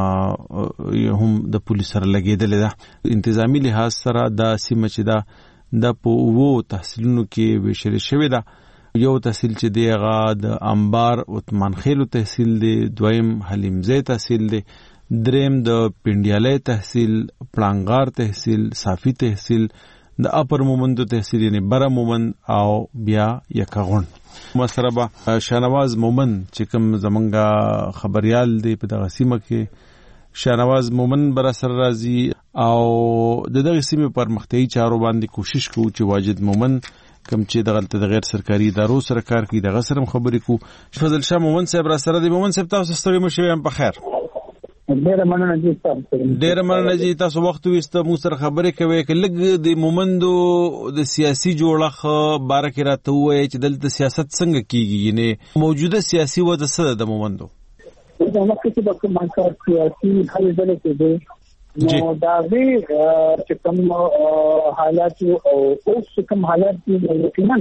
هم د پولیس سره لګیدل ده. انتظامی لحاظ سره دا سیمه چې دا د په وو تحصیلونو کې وشل شوې ده. یو تحصیل چې دی هغه د انبار عثمان خیلو تحصیل دی، دویم حلیمزی تحصیل دی، دریم د پنډیاله تحصیل، پلانغار تحصیل، صافی تحصیل، د اپر مومندو تحصیل یعنی بره مومند او بیا یکاغون. مسره با شانواز مومن چې کوم زمونږه خبريال دی په دغه سیمه کې شانواز مومن بر سره راځي او د دغه سیمه پر مختي چارو باندې کوشش کوي چې واجد مومن کوم چې دغه د غیر سرکاري ادارو سره کار کوي دغه سره خبرې کوي. فضل شاه مومن صاحب را سره دی. مومن صاحب تاسو ستړي مو شوي په خیر؟ ډېر مننه جی تاسو ډېر مننه جی تاسو وخت وسته مو سره خبرې کوي چې لګ د مومندو د سیاسي جوړښت باره کې راته وایي چې دلته سیاست څنګه کیږي، یعنی موجوده سیاسي وضع څه ده د مومندو؟ دا مخکې چې د کوم سیاسي حل ډلې کې دي نو دا وی چې کوم حالات او اوس کوم حالات دي یقینا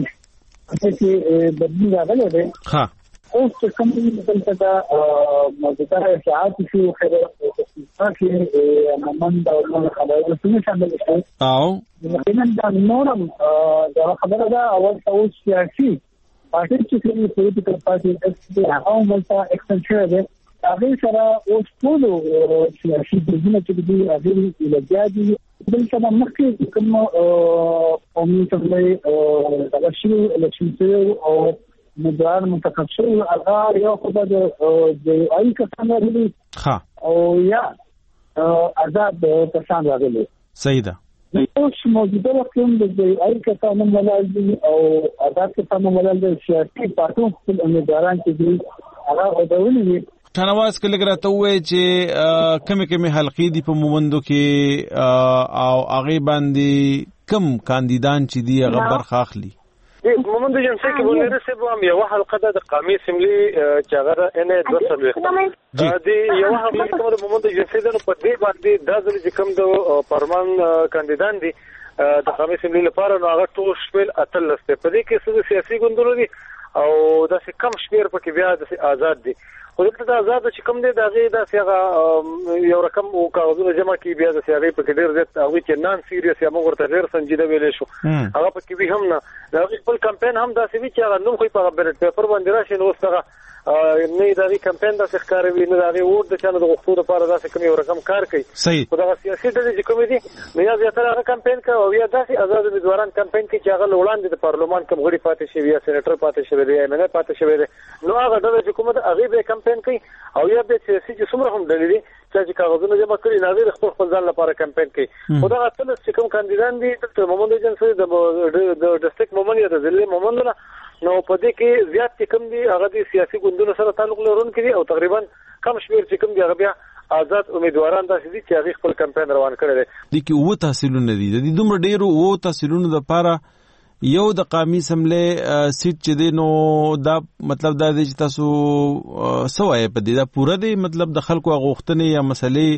چې بدلی راغلي دي ها اوس کوم مثلا دا موجوده اشاعات شو خبره چې من دا خبره څنګه شامل شي او یقینا دا نورم دا خبره دا اول اوس سیاسي پارټي چې پولیټیکل پارټي د هغه ملته ایکستنشن ده هغه سره اوس ټول سیاسي ګوندونه چې دي هغه لګیادي بل څه مخکې کوم قومي ټولې د شیو الکشن او مدار منتخب شو هغه یو خدای د اي کسانو لري ها او یا آزاد کسان راغلي صحیح ده اوس موجوده وخت د اي کسانو ملالي او آزاد کسانو ملالي سیاسي پارټو خپل امیدواران چې دي هغه ودولي تنواز کله راته وای چې کمی کمی حلقې دي په مومندو کې او هغه باندې کم کاندیدان چې دي هغه برخه اخلي مومندو جنسي کې ولر سه به یو حلقه د قومي سیملي چې هغه ان دوه سلوي دي یو حلقه کوم د مومندو جنسي د په دې باندې د ځل چې کوم د پرمان کاندیدان دي د قومي سیملي لپاره نو هغه ټول شپل اتل لسته په دې کې څه سیاسي ګوندونه دي او د څه کم شمیر پکې بیا د آزاد دي خو دلته د آزاد چې کوم دی د هغه د سیغه یو رقم او کاغذونه جمع کی بیا د سیغه په کې ډیر زیات هغه چې نان سیریس یا موږ ورته ډیر سنجیده ویلې شو هغه په کې به هم نه د خپل کمپاین هم داسې وی چې هغه نوم خو په بیلټ پیپر باندې راشي نو څنګه نه د دې کمپاین د ښکار وی نه د هغه ووټ د چانه د غوښتو لپاره داسې کوم یو رقم کار کوي صحیح خو دا سیاسي د دې کوم دي نو یا زیاتره هغه کمپاین کوي او یا داسې آزاد امیدواران کمپاین کوي چې هغه وړاندې د پارلمان کوم غړي پاتې شي یا سېنیټر پاتې شي دی ایم ان ای پاتې شي دی نو هغه د حکومت هغه به کمپاین کوي او یا به سیاسي چې څومره هم دلیل چې کاغذونه جمع کړي نه د خپل ځان لپاره کمپاین کوي خو دا اصل چې کوم کاندیدان دي د مومند جنسي د د ډسټریکټ مومند یا د ضلع مومند نو په دې کې زیات کم دي هغه د سیاسي ګوندونو سره تعلق لرونکي دي او تقریبا کم شمیر چې کوم دی هغه بیا آزاد امیدواران داسې دي چې هغه خپل کمپاین روان کړي دي د کې وو تحصیلونه دي د دومره ډیرو وو تحصیلونو لپاره یو د قومي سملې سیټ چې دی نو دا مطلب دا دی چې تاسو سوای په دې دا پوره دی مطلب د خلکو غوښتنې یا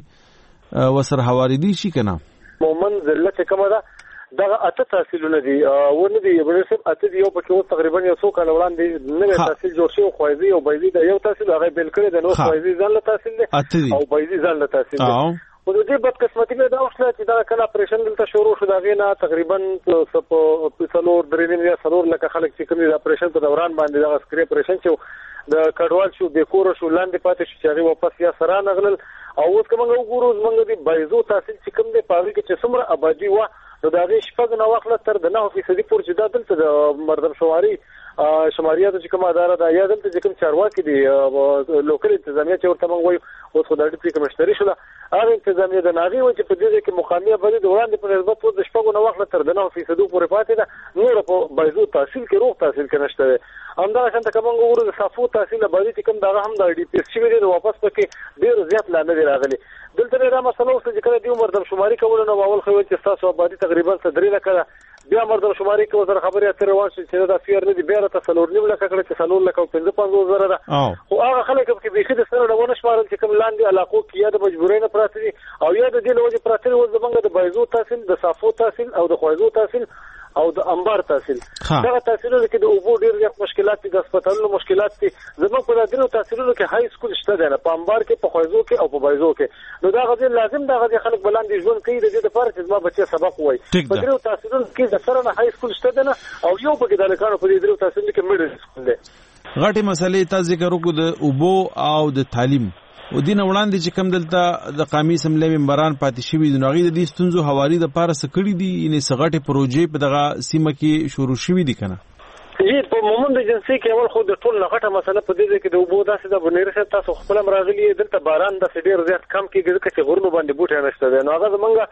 مسلې وسر حواریدي شي کنه مومن ذلت کومه ده دا اته تحصیلونه دي ونه دي ورسب اته دی یو پکې تقریبا یو څو کال وړاندې نوې تحصیل جوړ شو خوځي او بایزي دا یو تحصیل هغه بل کړی د نو خوځي ځان له تحصیل دی او بایزي ځان له تحصیل دی او د دې بد قسمتي مې دا وشله چې دا کله اپریشن دلته شروع شو دا غینا تقریبا په څلور درې یا څلور لکه خلک چې کوم د اپریشن په دوران باندې دا سکری اپریشن چې د کډوال شو د کور شو لاندې پاتې شو چې هغه واپس یا سره نغلل او اوس کومه وګورو زمونږ دی بایزو تحصیل چې کوم دی پاوی کې چې څومره آبادی و نو دا غي شپږ نو وخت تر د نه فیصدي پور چې دا دلته د مردم شماري شماریات چې کومه اداره ده یا دلته چې کوم چارواکي دي لوکل انتظامیه چې ورته موږ وایو اوس خو د ډیپټي کمشنري شو هغه انتظامیه د ناغي و چې په دې کې مقامی آبادی د وړاندې په نسبت د شپږ نو وخت تر د نه فیصدي پورې پاتې ده نور په بایزو تحصیل کې روغ تحصیل کې نشته همدا څنګه کوم وګورو د صفو تحصیل آبادی چې کوم دغه هم د ډي پی اس چې ویل واپس پکې ډیر زیات لاندې راغلي دلته را مسله اوس چې کله دی مردم شماري کول نو اول خو چې تاسو آبادی تقریبا صدري لکه بیا مردم شماري کوو زر خبرې اترې روان شي چې دا فیر نه دی بیا ته څلور نیم لکه کړه چې څلور لکه پنځه پنځه زره ده خو هغه خلک چې بيخي د سره ونه شمارل چې کوم لاندې علاقو کې یا د مجبورۍ نه پراته دي او یا د دې لوجه پراته دي زمونږ د بایزو تحصیل د صافو تحصیل او د خوځو تحصیل او د انبار تحصیل دا تحصیلونه کې د اوبو ډیر زیات مشکلات دي د هسپتالونو مشکلات دي زموږ په دغه تحصیلونو کې های سکول شته ده نه په انبار کې په خوځو کې او په بایزو کې نو دا غوډه لازم دا غوډه خلک بلاندې ژوند کوي د دې لپاره چې ما بچي سبق وای په دغه تحصیلونو کې د سره نه های سکول شته ده نه او یو په د لکانو په دې تحصیل کې میډل سکول ده غټي مسلې تاسو ذکر وکړو د اوبو او د تعلیم و دین وړاندې چې کم دلته د قومي سملې ممبران پاتې شوي د نوغي د دې ستونزو حوالی د پاره سکړی دي یعنی سغټه پروژې په دغه سیمه کې شروع شوي دي کنه یی په مومند جنسي کې اول خو د ټول لغټه مسله په دې کې د وبو داسې د بنیرسه تاسو خپل راغلي دلته باران د ډیر زیات کم کې ګرځي چې غرونو باندې بوټي نشته نو هغه زمونږ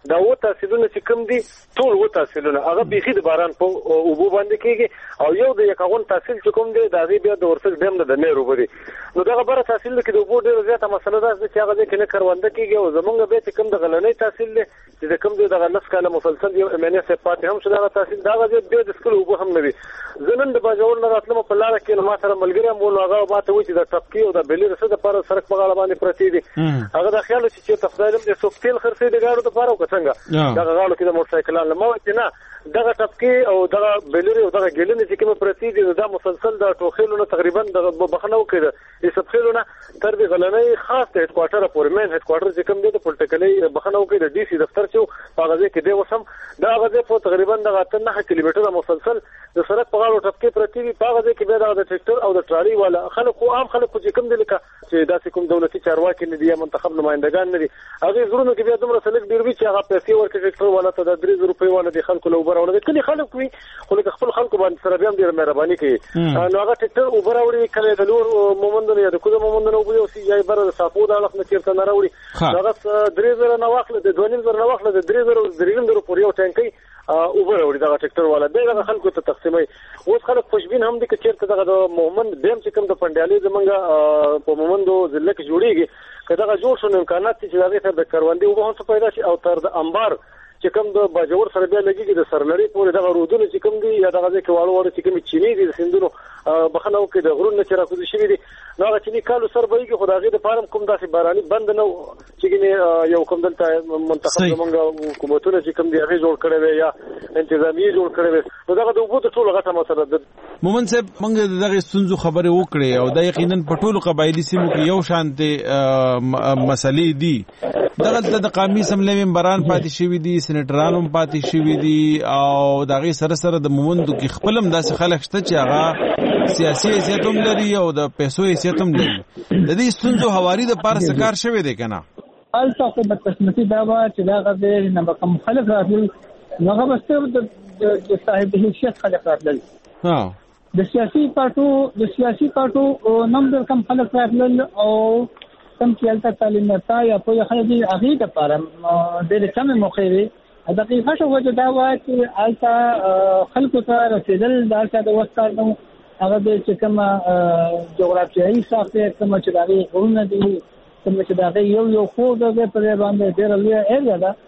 دا و تحصیلونه چې کوم دي ټول و تحصیلونه هغه بيخي د باران په اوبو باندې کېږي او یو د یکاون تحصیل چې کوم دی دا غي بیا د ورسل ډیم د نه روبري نو دا خبره تحصیل کې د اوبو ډیره زیاته مسله ده چې هغه کې نه کارونده کېږي او زمونږ به چې کوم د غلنۍ تحصیل دی چې کوم دی د لس کاله مسلسل یو امنیه صفات هم شته دا تحصیل دا غي د سکول اوبو هم نه وي زنن د باجوړ نه راتلم په لار کې ما سره ملګری مو هغه ماته وایي د ټپکی او د بلې رسد پر سرک په غاړه باندې پرتی دي هغه د خیال چې تفصیلم د سوفتیل خرڅې د غاړو د پاره وکڅنګ دا غاړو کې د موټر سایکلان لمو چې نه دغه ټپکی او دغه بلری او دغه ګلنې چې کوم پرتی دي دا مسلسل د ټوخیلونو تقریبا د بخنو کې د سبخیلونو تر دې غلنۍ خاص د هډ کوارټر پورې مین هډ کوارټر چې کوم دی د پولیټیکلي بخنو کې د ډي سي دفتر چې په غزه کې دی وسم دا غزه په تقریبا د نه کیلومتره مسلسل د سړک په غاړو ټپکی پرتی دي په غزه کې به د ټریکټر او د ټرالي والا خلکو عام خلکو چې کوم دي لکه چې داسې کوم دولتي چارواکي نه دي یا منتخب نمائندگان نه دي هغه زړونو کې بیا دومره سلیک ډیر وی چې هغه پیسې ورکړي ټریکټر والا ته د درې زره روپۍ والا د خلکو له وبراونه کله خلک وي خو له خپل خلکو باندې سره بیا ډیر مهرباني کوي نو هغه ټریکټر وبراوړي کله د لور مومندونه یا د کوم مومندونه وبو یو سی یای بر د صافو د اړخ نه چیرته نه راوړي هغه درې زره نه واخله د دوه نیم زره نه واخله د درې زره درې زره پورې یو ټانکي اوبر وړي دا ټریکټر والا دغه خلکو ته تقسیمي اوس خلک خوشبین هم دي چې چیرته دغه د محمد دیم چې کوم د پندالي زمونږ په مومندو ضلع کې جوړیږي کله جوړ شو امکانات چې دغه ته د کروندې وبو هم پیدا شي او تر د انبار چې کوم د باجوړ سره بیا لګيږي د سرلړی پورې دغه رودونه چې کوم دي یا دغه ځکه واړو واړو چې کوم چيني دي د سندونو بخنو کې د غرونو چې راکوزي شوی دي نو هغه چيني کالو سر بهيږي خدایي د فارم کوم داسې باراني بند نه چې یو کوم دلته منتخب زمونږ حکومتونه چې کوم دي هغه جوړ کړي وي یا انتظامی جوړ کړي وي نو دغه د وبو ته ټول غټه مسله ده مومن صاحب موږ دغه ستونزو خبره وکړې او دا یقینا په ټولو قبایلی سیمو کې یو شانته مسلې دي دغه د قومي سملې ممبران پاتې شوی دي سېنیټرانو پاتې شوی دي او دغه سره سره د مومندو کې خپلم داسې خلک شته چې هغه سیاسي حیثیت هم لري او د پیسو حیثیت هم لري د دې ستونزو حواري د پاره سکار شوی دی کنه البته په بدقسمتي دا و چې دا غوډه نه کوم خلک راځي نو هغه بس د صاحب حیثیت خلک راځي ها د سیاسي پارټو د سیاسي پارټو نوم د کم خلک راځي او کم چې البته تعلیم نه یا په خلک دی هغه د پاره د کم مخېری دا کې ښه وجه دا و چې البته خلکو ته رسیدل دا چې د وستار نو هغه د چې کوم جغرافیایي ساحه کوم چې دا غوونه دي کوم چې دا یو یو خو د په باندې ډېر لوی ایریا ده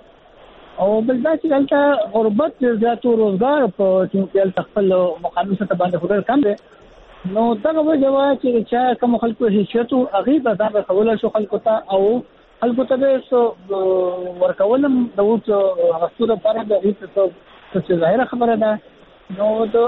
او بل دا چې دلته غربت زیاتو روزګار په چې خپل مقامي سطح باندې خبر کم دي نو دا وجه و چې چې کوم خلکو حیثیت او هغه به دا کول شو خلکو ته او خلکو ته به ورکولم د وڅ غوښتنه لپاره د هیڅ څه ظاهره خبره ده نو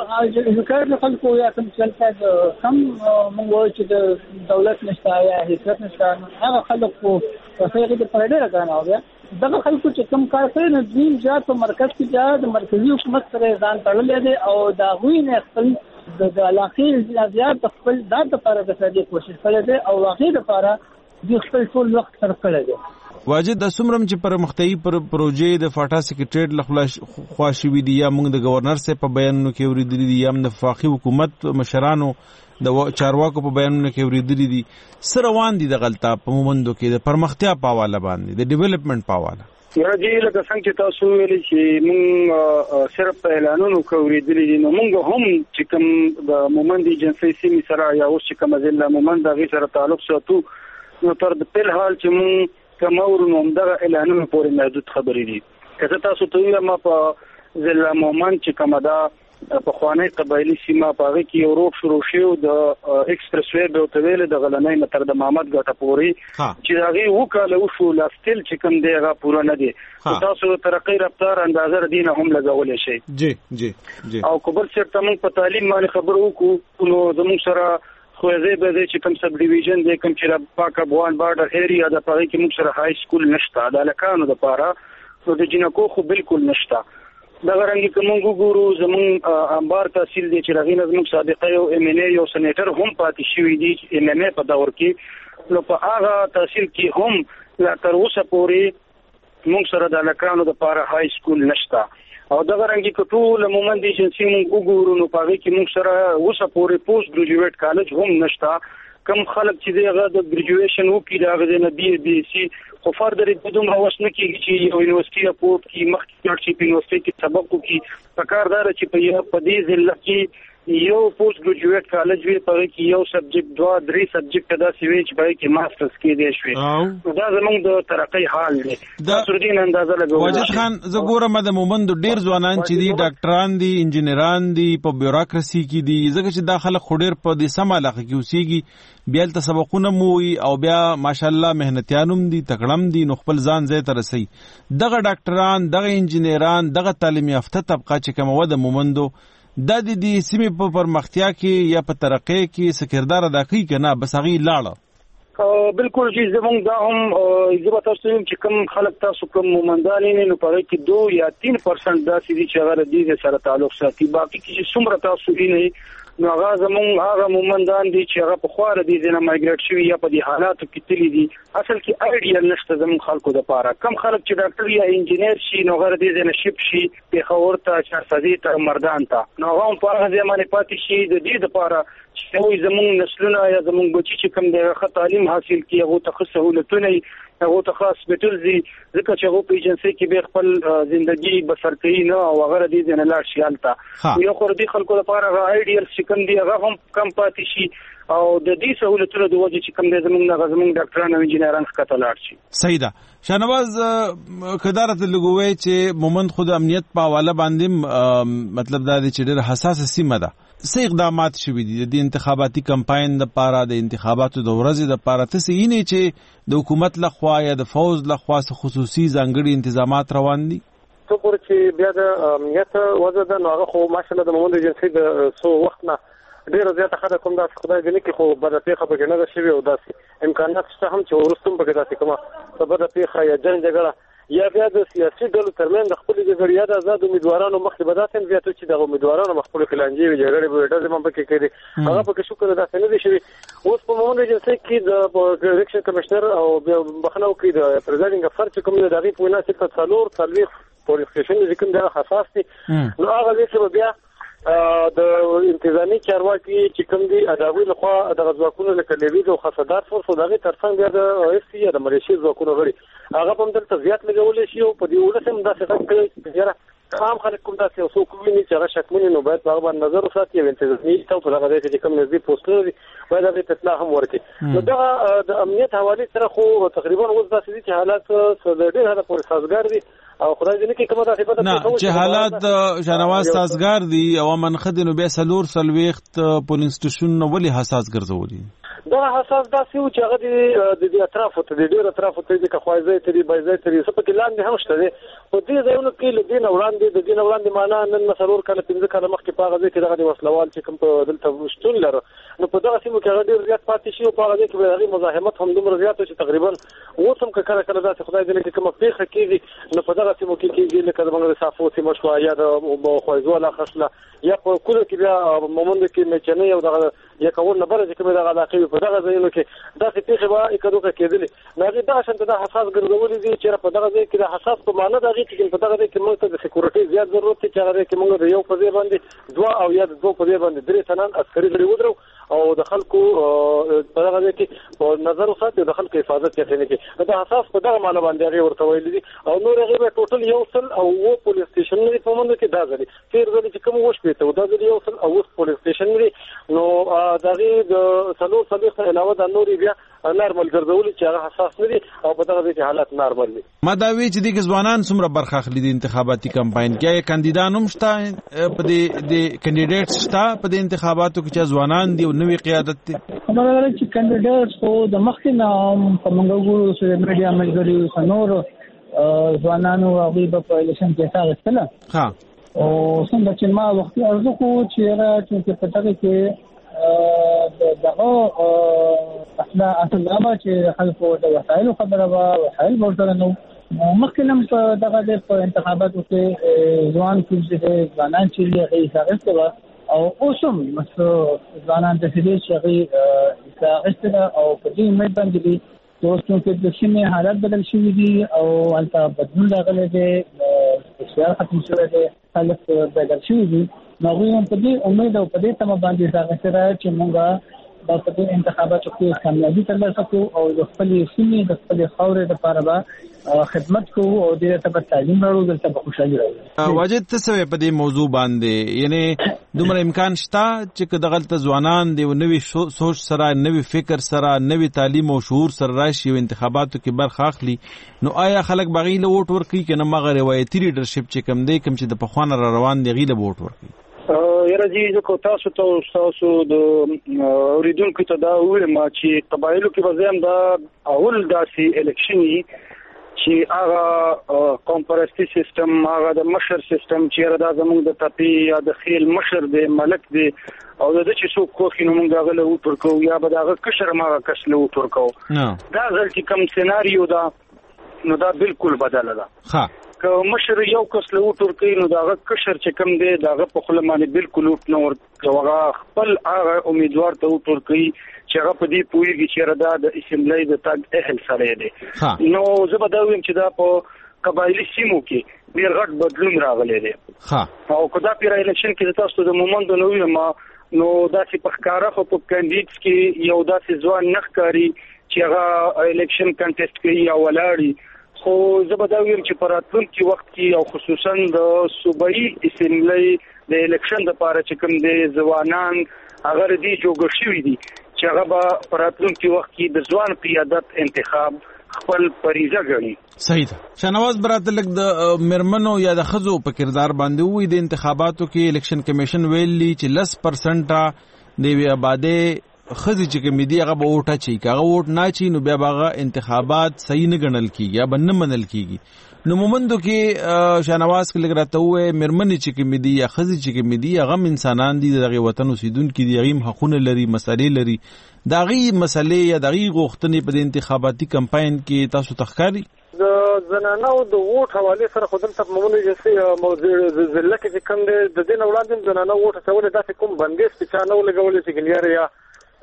د ذکر خلکو یا کوم چې کم موږ چې د دولت نشته یا حیثیت نشته هغه خلکو په فیغه د پرېډه راغناو بیا دغه خلکو چې کم کار کوي نو دین جات په مرکز کې جات د مرکزی حکومت سره ځان تړلې دي او دا غوي نه خپل د علاقې زیات خپل د لپاره د سړي کوشش کړي دي او واقعي لپاره د خپل ټول وخت سره کړی دی واجد د سمرم چې پر مختلفي پر پروژې د فاټا سیکریټریټ لخوا خواشوي دي یا موږ د گورنر سره په بیانونو کې ورېدلې دي یا د وفاقي حکومت مشرانو د چارواکو په بیانونو کې ورېدلې دي سره روان دي د غلطه په مومندو کې د پرمختیا په حواله باندې د ډیولپمنٹ په حواله یا جی لکه څنګه چې تاسو ویلي چې موږ صرف په اعلانونو کې ورېدلې دي نو موږ هم چې کوم د مومند ایجنسی سیمې سره یا اوس چې کوم ځله مومند دغه سره تعلق ساتو نو تر په حال چې موږ کمور نو دغه اعلانونه پورې محدود خبرې دي که تاسو ته ویل ما په ضلع مومند چې کومه دا په خوانی قبایلی سیمه په هغه کې یو روډ شروع شو د ایکسپریس وې به تویل د غلنۍ متر د محمد ګټه پورې چې هغه وکاله وشو لاستل چې کوم دی هغه پوره نه دی تاسو ترقی رفتار اندازه دینه هم لګولې شي جی جی جی او کوبل سره موږ په تعلیم باندې خبرو وکړو نو زموږ سره خو زه به چې کوم سب ډیویژن دی کوم چې پاک افغان بارډر ایریا د پاره کې موږ سره های سکول نشته د لکانو د پاره نو د جنکو خو بالکل نشته دا غرانګي کوم ګورو زمون انبار تحصیل دی چې رغینه زموږ سابقه یو ام ان ای یو سېنیټر هم پاتې شوی دی ام ان ای په دور کې نو په هغه تحصیل کې هم لا تر اوسه پورې موږ سره د لکانو د پاره های سکول نشته او دا غرانګي کټول مومند ایجنسی موږ وګورو نو پاره کې موږ سره اوسه پورې پوسټ ګریجویټ کالج هم نشته کم خلک چې دغه د ګریجویشن وکړي دا غوښنه نه بي بي سي خو فردر د دوم راوښ نه کیږي چې یو یونیورسيټي اپورټ کې مخکې چې په یونیورسيټي کې سبق وکړي پکاردار چې په یو په دې ځل کې یو پوسټ ګریجویټ کالج وی په کې یو سبجیکټ دوه درې سبجیکټ دا سی وی چې په کې ماسترز کې دی شوی دا زموږ د ترقی حال دی دا سردین اندازه لګوي واجد خان زه ګورم د مومند ډیر ځوانان چې دي ډاکټران دي انجینران دي په بیوروکراسي کې دي ځکه چې داخله خډیر په دې سم علاقه کې اوسېږي بیا ته سبقونه موي او بیا ماشاءالله مهنتيانوم دي تکړم دي نو خپل ځان ځای ته رسي دغه ډاکټران دغه انجینران دغه تعلیم یافته طبقه چې کومه و د مومندو د دې سیمې په پرمختیا کې یا په ترقی کې سکردار ادا کوي کنه بس هغه لاړه بالکل چې زمونږ دا هم ایجاب تاسو چې کوم خلک تاسو کوم مومندان نه نو په کې دو یا تین پرسنټ دا چې چې هغه دې سره تعلق ساتي باقي چې څومره تاسو نه نو هغه زمونږ هغه مومندان دي چې هغه په خواره دي چې نه مایګریټ شوی یا په دې حالاتو کې تللی دي اصل کې ایډیا نشته زمونږ خلکو د پاره کم خلک چې ډاکټر یا انجینیر شي نو غره دي نه شپ شي په خور ته چې سدي ته مردان ته نو هغه په هغه ځمانه پاتې شي د دې د پاره چې وي زمونږ نسلونه یا زمونږ بچي چې کوم د ښه تعلیم حاصل کړي هغه ته ښه سہولتونه هغه ته خاص هسپټل دي ځکه چې هغه په ایجنسي کې به خپل ژوندۍ بسر کوي نو هغه دې نه لاړ شي البته یو خور دي خلکو لپاره ایډیال چې کوم دي هغه هم کم پاتې شي او د دې سہولتونو د وجه چې کوم د زمونږ غزمون ډاکټرانو او انجینرانو ښکته لاړ شي صحیح ده شنواز کدارت لګوي چې مومند خود امنیت په حواله باندې مطلب دا دی چې ډېر حساس سیمه ده څه اقدامات شوي دي د انتخاباتي کمپاین لپاره د انتخاباتو د ورځې لپاره تاسو یې نه چې د حکومت لخوا یا د فوز لخوا خصوصي ځانګړي تنظیمات روان دي څو پر چې بیا د امنیت وضع د نوغه خو ماشاءالله د مومند ایجنسی د سو وخت نه ډیره زیاته خلک کوم داس خدای دې نه کې خو بده پیخه به نه ده شوی او داسې امکانات شته هم چې ورستم به داسې کومه بده پیخه یا جنگ جګړه یا بیا د سیاسي ډلو ترمن د خپل جګړې د آزاد امیدوارانو مخې به داسې زیاتو چې د امیدوارانو مخبل کلانجی جګړې به ډېر زموږ پکې کړي هغه پکې شکر داسې نه دي شوی اوس په مومند ایجنسی کې د الیکشن کمشنر او بخنو کې د پریزایډینګ افسر چې کوم د دغې په وینا چې څلور څلوېښت پولیس سټیشن چې کوم د حساس دي نو هغه چې بیا د انتظامی چارواکي چې کوم دي اداوی لخوا د غزواکونو لکه لیوید او خاصدار فورس دغه ترڅنګ بیا د اف سی د ملیشي ځواکونو غړي هغه په دلته زیات لګول شي او په دې ولسم داسې څنګه کوي چې عام خلک کوم داسې اوسو کوي چې هغه شکمنې نو باید هغه باندې نظر وساتي او انتظامی ته په هغه ځای کې کوم نزدې پوسټر دي باید هغه اطلاع هم ورکړي نو دا د امنیت حواله سره خو تقریبا اوس داسې دي چې حالات څه ډېر هغه پورې سازګار دي او خدای دې کې کومه داسې بده نه چې حالات شنواز سازګار دي او منخد نو به سلور سلويخت پولیس سټیشن نو ولې حساس ګرځولي دا حساس داسې و چې هغه د دې اطرافو ته د ډېر اطرافو ته د خوازې ته دی بایزې ته دی سپه کې لاندې هم شته دي په دې ځایونو کې له دین وړاندې د دین وړاندې معنا نن مسرور کله پنځه کاله مخکې په هغه ځای کې دغه وسلوال چې کوم په دلته شتون لري نو په دغه سیمه کې هغه ډېر زیات پاتې شي او په هغه ځای کې هغه مزاحمت هم دومره زیات چې تقریبا اوس هم کله کله داسې خدای دې کې کومه پیښه کېږي نو په دغه سیمه کې کېږي لکه د بنگلاديش صافو سیمه شو یا د خوازواله خصله یا په کله کې بیا مومند کې مچنه او دغه یا کول نه بره چې کومه دغه علاقې په دغه ځایونو کې داسې پیښه به کډوکه کېدلې نو هغه دغه شنت د حساس ګرځولې دي چې په دغه ځای کې د حساس په معنی دغه چې په دغه ځای کې موږ ته د سکیورټي زیات ضرورت دی چې هغه کې موږ د یو په ځای باندې دوه او یا د دوه په ځای باندې درې تنان عسکري لري ودرو او د خلکو په دغه ځای کې نظر وساتي د خلکو حفاظت کوي کې د حساس په دغه معنی باندې هغه ورته ویل دي او نور هغه به ټوټل یو سل او و پولیس سټیشن لري په موږ کې دا ځلې تیر ځلې چې کوم وښ پیته دا ځلې یو سل او و پولیس سټیشن لري نو دغه د سلو سلو څخه علاوه د نوري بیا نارمل ګرځول چې هغه حساس نه دي او په دغه ځای حالت نارمل دي ما دا وی چې د ځوانان څومره برخه اخلي د انتخاباتي کمپاین کې کاندیدان هم شته په دې د کاندیډیټس شته په دې انتخاباتو کې چې ځوانان دي او نوې قیادت دي خبره ده چې کاندیډیټس خو د مخکې نه په منګورو سره میډیا ملګری سنور ځوانانو هغه په الیکشن کې ځای غوښتل ها او څنګه چې ما وخت ارزو کو چې را چې په دغه کې دغه اصلا اصلا چې خلکو د وسایلو خبره وا وسایل ورته نو مخکې هم په دغه د انتخاباتو کې ځوان چې ځوانان چې یې ځاګسته او اوسم مثلا ځوانان د دې چې ځاګسته او په دې امید باندې دي دوستو کې د شمه حالت بدل شوې دي او البته بدلون راغلی دی اشتراک ختم شوی دی خلک بدل شوي دي نو هم په دې امید او په دې تمه باندې ځاګسته چې موږ تاسو په انتخاباتو کې کامیابی ترلاسه کړو او د خپل سیمې د خپل خاورې لپاره به خدمت کوو او د ته په تعلیم راوړو دلته په خوشحالي راوړو. واجد څه وی په دې موضوع باندې یعنی دومره امکان شته چې دغلت ځوانان دی نوې سوچ سره نوې فکر سره نوې تعلیم او شعور سره راشي او انتخاباتو کې برخه اخلي نو آیا خلک بغیله ووټ ورکړي کنه مغه روایتي لیډرشپ چې کم دی کم چې د پخوانه را روان دی غیله ووټ ورکړي؟ یاره جی زه تاسو ته تاسو د اوریدونکو ته دا وایم چې قبایلو کې به زم دا اول داسې الیکشني چې هغه کمپرستی سیستم هغه د مشر سیستم چې را زموږ د تپی یا د خیل مشر دی ملک دی او د چې څوک کوخي نو موږ هغه له وټ ورکو یا به هغه کشر ما کس له وټ ورکو دا ځل چې کوم سيناريو دا نو دا بالکل بدل ده. ها که مشر یو کس له وټور کوي نو داغه کشر چې کم دی داغه په خله باندې بالکل وټ نه ورغه خپل هغه امیدوار ته وټور کوي چې هغه په دې پویږي چې ردا د اسمبلی د تاګ اهل سره دی. نو زه به دا وایم چې دا په قبایلی سیمو کې ډیر غټ بدلون راغلی دی. ها او کدا پیر الیکشن کې تاسو د مومند نو ویم نو داسې په ښکارا خو په کاندیدټس کې یو داسې ځوان نخکاری چې هغه الیکشن کنټیسټ کوي یا ولاړی خو زه به دا ویم چې په راتلونکي وخت کې او خصوصا د صوبایي اسمبلی د الیکشن لپاره چې کوم دی ځوانان هغه ردي جوړ شوي دي چې هغه به په راتلونکي وخت کې د ځوان قیادت انتخاب خپل فریضه ګڼي. صحیح ده. شنواز براته لګ د مرمنو یا د خزو په کردار باندې وي د انتخاباتو کې الیکشن کمیشن ویلي چې لس پرسنټه د وی آباده خزي چې کمیدي هغه به ووټه چي هغه ووټ نه چي نو بیا هغه انتخابات صحیح نه ګڼل کیږي یا بنه منل کیږي. نو مومندو کې شنواز کې لګراته وې مرمنې چې کمیدي یا خزي چې کمیدي هغه انسانان دي دغه وطن اوسیدونکو دي هغه حقوقونه لري مسالې لري داغي مسلې یا داغي غوښتنې په انتخاباتي کمپاین کې تاسو تخکاری د زنانو د ووټ حواله سره خودم ته مومنه چې موضوع زله کې کوم د دین اولاد زنانو ووټ څول داسې کوم بندیز چې نه ولګول چې ګلیاره یا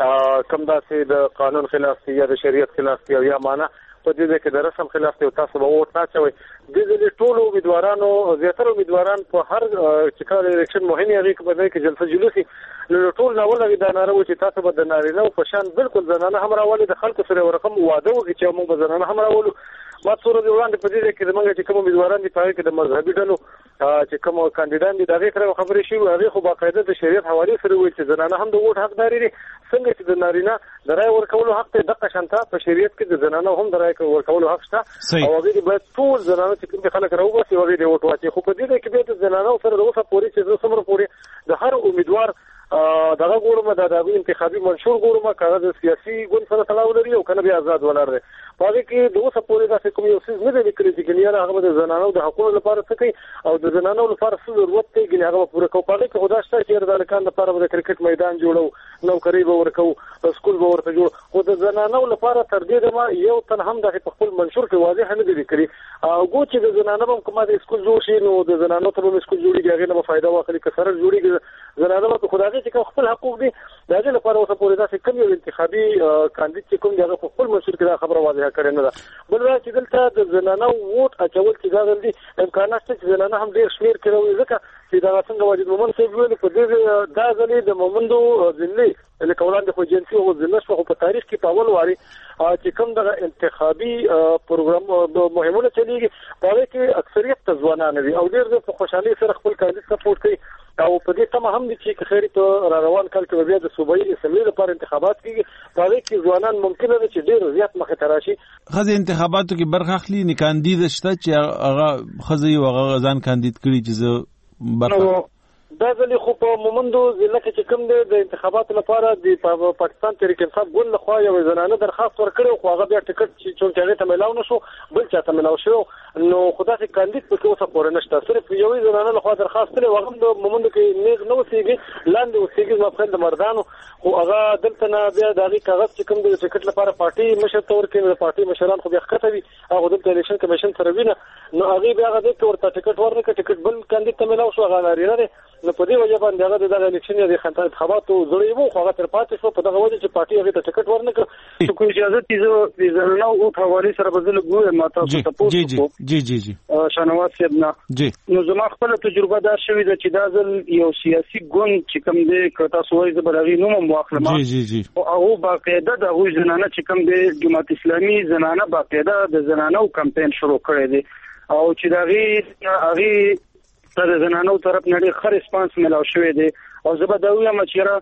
کم داسې د قانون خلاف یا د شریعت خلاف یا معنا په دې کې د رسم خلاف ته تاسو به ووټ نه چوي د دې ټولو امیدوارانو زیاتره امیدواران په هر چې کله الیکشن مهمه هغه کې به کې جلسه جلوسي نو ټول نو ولګي دا نارو چې تاسو به د نارینه په شان بالکل زنانه هم راولي د خلکو سره ورقم واده وکړي چې موږ به زنانه هم راولو ما څوره دی وړاندې په دې کې موږ چې کوم امیدواران دي په کې د مذهبي ډلو چې کوم کاندیدان دي دغه کړو خبرې شي هغه خو باقاعده د شریعت حواله سره وایي چې زنانه هم د ووټ حقدار دي څنګه چې د نارینه د رای ورکولو حق ته دغه شانته په شریعت کې د زنانه هم د رای ورکولو حق شته او هغه به ټول زنانه چې کوم خلک راوباسي هغه دی ووټ واچي خو په دې کې به د زنانه سره د اوسه پوری چې سمره پوری د هر امیدوار دغه ګورمه د دغه انتخابي منشور ګورمه کاغذ سیاسي ګوند سره تړاو لري او کنه بیا آزاد ولر دی په هغه کې د اوسه پوری د کوم یو څه نه دی کړی چې ګنیاره هغه د زنانو د حقوقو لپاره څه کوي او د زنانو لپاره څه ضرورت دی ګنې هغه پوره کوي په هغه کې خدا شته چې د لکان لپاره د کرکټ میدان جوړو نوکری به ورکو سکول به ورته جوړ خو د زنانو لپاره تر دې ما یو تن هم د خپل منشور کې واضح نه دی کړی او ګو چې د زنانو هم کومه د سکول جوړ شي نو د زنانو ته به سکول جوړیږي هغه نه فائدہ واخلي که سره جوړیږي زنانو په خدای چې خپل حقوق دي دغه لپاره اوسه پورې دا چې کوم یو انتخابي کاندید چې کوم دغه خپل منشور کې دا خبره واضحه کړې نه ده بل را چې دلته د زنانو ووټ اچول چې دا غل دي امکانات چې زنانه هم ډیر شمیر کړو ځکه چې دا څنګه واجد مومن څه ویل په دې دا ځلې د مومندو ځلې لکه ولان د خو جنسي او ځنه شو په تاریخ کې په اول واري چې کوم دغه انتخابي پروګرام مهمونه چلیږي په هغه کې اکثریت ځوانان دي او ډیر په خوشحالي سره خپل کاندید سپورټ کوي او په دې تمه هم دي چې خیري ته را روان کال کې بیا د صوبایي اسمبلی لپاره انتخابات کیږي په هغه کې ځوانان ممکن دي چې ډیر زیات مخه تراشي خزه انتخاباتو کې برخه اخلي نه کاندید شته چې هغه خزه یو هغه ځان کاندید کړي چې زه برخه دا ځلې خو په مومندو ضلع کې چې کوم دی د انتخاباتو لپاره د پاکستان تحریک انصاف ګوند لخوا یو زنانه درخواست ورکړی خو هغه بیا ټیکټ چې چون هغه ته ملاو نشو بل چاته ملاو شو نو خدا سي کاندید په اوسه پورې نشته صرف یو زنانه لخوا درخواست لري وغم د مومندو کې نیغ نو سیږي لاندې اوسېږي ما خپل د مردانو خو هغه دلته نه بیا دغه کاغذ چې کوم دی ټیکټ لپاره پارټي مشر تور کې د پارټي مشران خو بیا ښکته وي هغه دلته الیکشن کمیشن سره وینه نو هغه بیا هغه د ورته ټیکټ ورنکړي ټیکټ بل کاندید ته ملاو شو هغه لري نو په دې وجه باندې هغه د الیکشن د انتخاباتو زړې وو خو هغه تر پاتې شو په دغه وجه چې پارټي هغه ته ټیکټ ورنکړ چې کوم اجازه تیزه د زرناو او حواله سره بدل ګوره ماته تاسو جی جی جی جی جی شنواز سیدنا جی نو زما خپل تجربه دا شوې ده چې دا ځل یو سیاسي ګوند چې کوم دی کتا سوې زبرغي نوم مواخله جی جی جی او باقاعده د غوي زنانه چې کوم دی جماعت اسلامي زنانه باقاعده د زنانو کمپاین شروع کړی دی او چې دا غي هغه د زنانو طرف نه ډېر ښه ریسپانس ملاو شوی دی او زه به دا وایم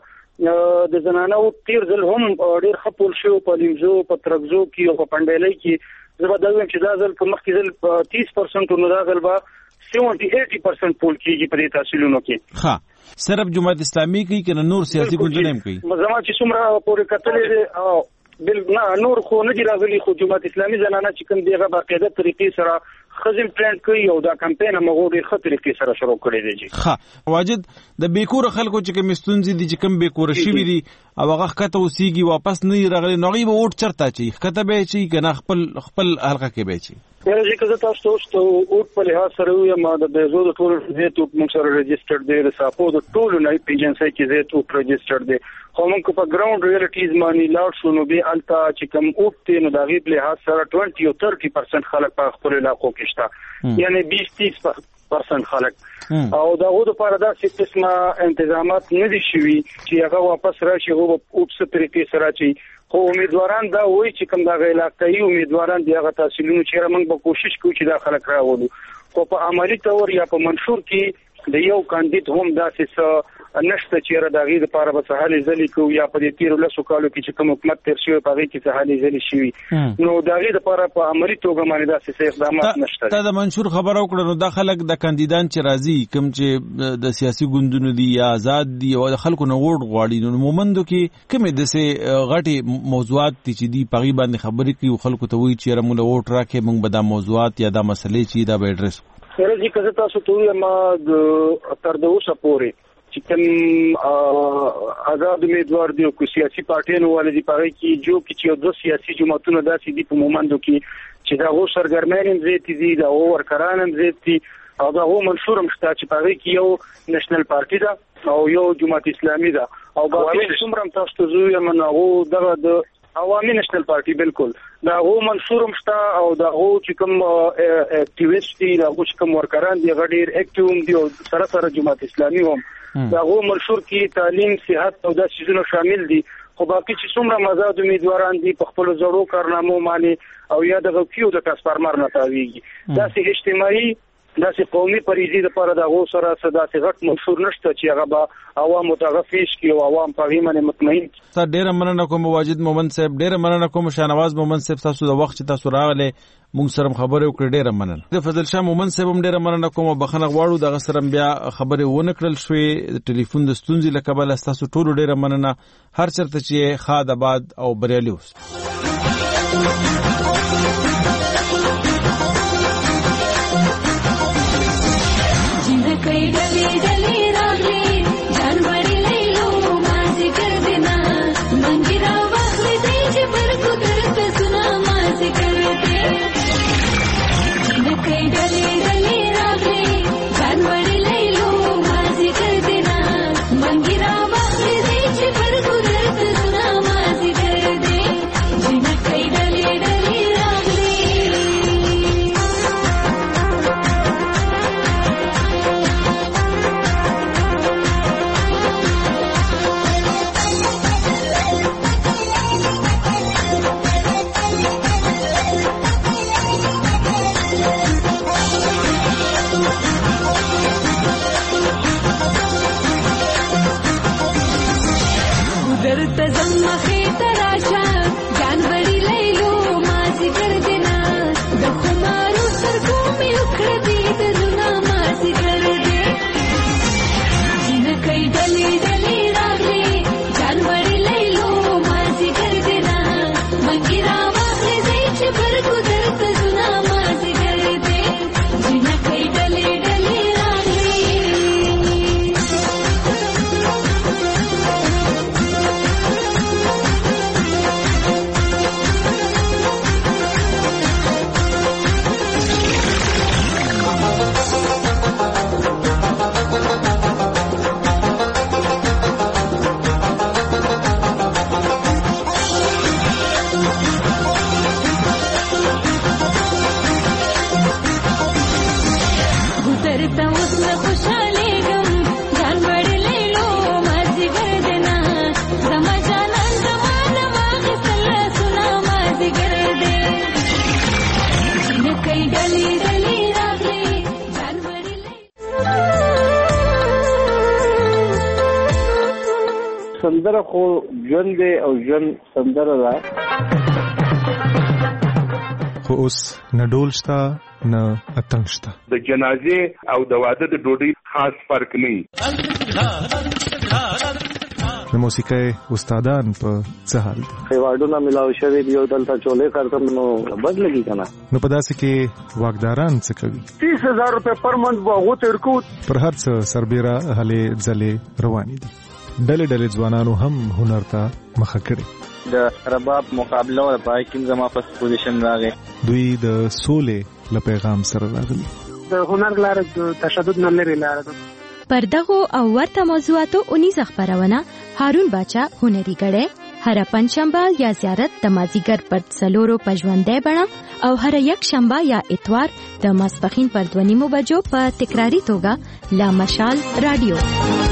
چې د زنانو تیر ځل هم ډېر ښه پول شو په لیمزو په ترګزو کې او په پندېلې کې زه به دا وایم چې دا ځل په مخکې ځل تیس پرسنټ نو دا ځل به سیونټي ایټي پرسنټ پول کېږي په دې تحصیلونو کې. ها صرف جماعت اسلامي کوي کنه نور سیاسي ګوندونه هم کوي؟ زما چې څومره پورې کتلې او بل نه نور خو نه دی راغلي خو جماعت اسلامي زنانه چې کوم دیغه باقاعده طریقې سره خزم پلان کوي او دا کمپاین مغوړي خطر طریقې سره شروع کړی دی. ها واجد د بیکور خلکو چې کوم ستونزې دي چې کوم بیکور شي دي او هغه کته اوسېږي واپس نه راغلي نو غي به ووټ چرته چي کته به چي کنه خپل خپل حلقه کې به چي یعنی چې تاسو ته اوټ په لحاظ سره یو ما د بيزو د ټول زیاتو موږ سره ريجسترډ دی د صافو د ټول نه ایجنسی کې زیاتو ريجسترډ دی خو موږ په ګراوند ریالټیز باندې لاړ شو نو به التا چې کوم اوټ ته نو د غیب لحاظ سره بیس او تیس پرسنټ خلک په خپل علاقو کې شته یعنی بیس تیس پرسنټ خلک او داغه د پاره د سیستمه انتظامات نه دي شوي چې هغه واپس راشي هو اوټ څخه طریقې سره چې خو امیدواران دا وایي چې کوم دا علاقایي امیدواران دی هغه تحصیلونو چې موږ به کوشش کوو چې دا خلک راوړو خو په عملی تور یا په منشور کې د یو کاندید هم داسې نشته چې را دغه لپاره به سهالي ځلې کو یا په دې تیر لسو کالو کې چې کوم حکومت تر شوی په هغه کې سهالي ځلې شوی نو دغه لپاره په عملی توګه باندې داسې اقدامات نشته. ته د منشور خبرو کړو نو د خلک د کاندیدان چې راځي کوم چې د سیاسي ګوندونو دي یا آزاد دي او د خلکو نه ووټ غواړي نو مومندو کې کومه د سه غټي موضوعات چې دي په غي باندې خبرې کوي خلکو ته وایي چې رمول ووټ راکې موږ به دا موضوعات یا دا مسلې چې دا به اډرس سره چې کزه تاسو ته ما د تر دوسه پورې چې کوم آزاد امیدوار دی او سیاسي پارټیانو والي پاره کې جو چې د سیاسي جماعتونو داسې دي په مومندو کې چې دا هو سرګرمین هم زیات دي دا هو ورکران هم زیات دي او دا هو منشور هم شته چې پاره کې یو نېشنل پارټي ده او یو جماعت اسلامي ده او باقي څومره تاسو ته زوی منو دغه د عوامي نېشنل پارټي بالکل دا هو منشور هم شته او دا هو چې کوم اکټیویسټ دي دا هو چې کوم ورکران دي غډیر اکټیوم دي او سره سره جماعت اسلامي هم دا هو منشور کې تعلیم صحت او دا شیزونه شامل دي خو باقي چې څومره مزاد امیدواران دي په خپل زړو کارنامو باندې او یا د غوکیو د ټرانسفارمر نه تاویږي دا سي اجتماعي دا سي قومي پریزي د پر د غو سره صدا سي غټ منشور نشته چې هغه به عوام متغفیش کی او عوام په غیمه مطمئن. تا ډیر مننه کوم واجد مومن صاحب ډیر مننه کوم شاهنواز مومن صاحب تاسو د وخت تاسو راغله موږ سره خبرې وکړې ډیر مننه. د فضل شاه مومن صاحب هم ډیر مننه کوم بخنه غواړو دغه سره بیا خبرې ونه کړل شوې د ټلیفون د ستونزې لکبل تاسو ټول ډیر مننه هر چرته چې خاد آباد او بریالي اوس. कई डले डले रागले जानवरी ले लो माज कर देना मंजिरा वक्त तेज पर कुदरत सुना माज कर दे कई डले डले रागले जानवरी ले लो माज कर देना मंजिरा वक्त तेज पर कुदरत सुना माज कर दे जिन कई डले डले ډلې ډلې راغلي جانوري سندره خو ژوند دی او ژوند سندره ده خو اوس نه ډول شته نه اتنګ شته د جنازې او د واده د ډوډۍ خاص فرق نه د موسیقۍ استادان په څه حال دي خیواډونه ملاو شوی دی او دلته چولې کارته نو بد لګي کنه نو په داسې کې واګداران څه کوي تیس هزار روپے پر منت واغو تر کو پر هر څه سربېره هلې ځلې روانې دي ډلې ډلې ځوانانو هم هنر ته مخه کړي د رباب مقابله او پای کې زما په پوزیشن راغی دوی د سولې له پیغام سره راغلي د هنر لار د تشدد نه لري لار پر دغه او ورته موضوعاتو اونیز خبرونه هارون باچا هنري غړې هر پنځشنبه یا زیارت د مازیګر پر څلورو پژوندې بڼه او هر یک شنبه یا اتوار د ماسپخین پر دوه نیمو بجو په تکراری توګه لا مشال رادیو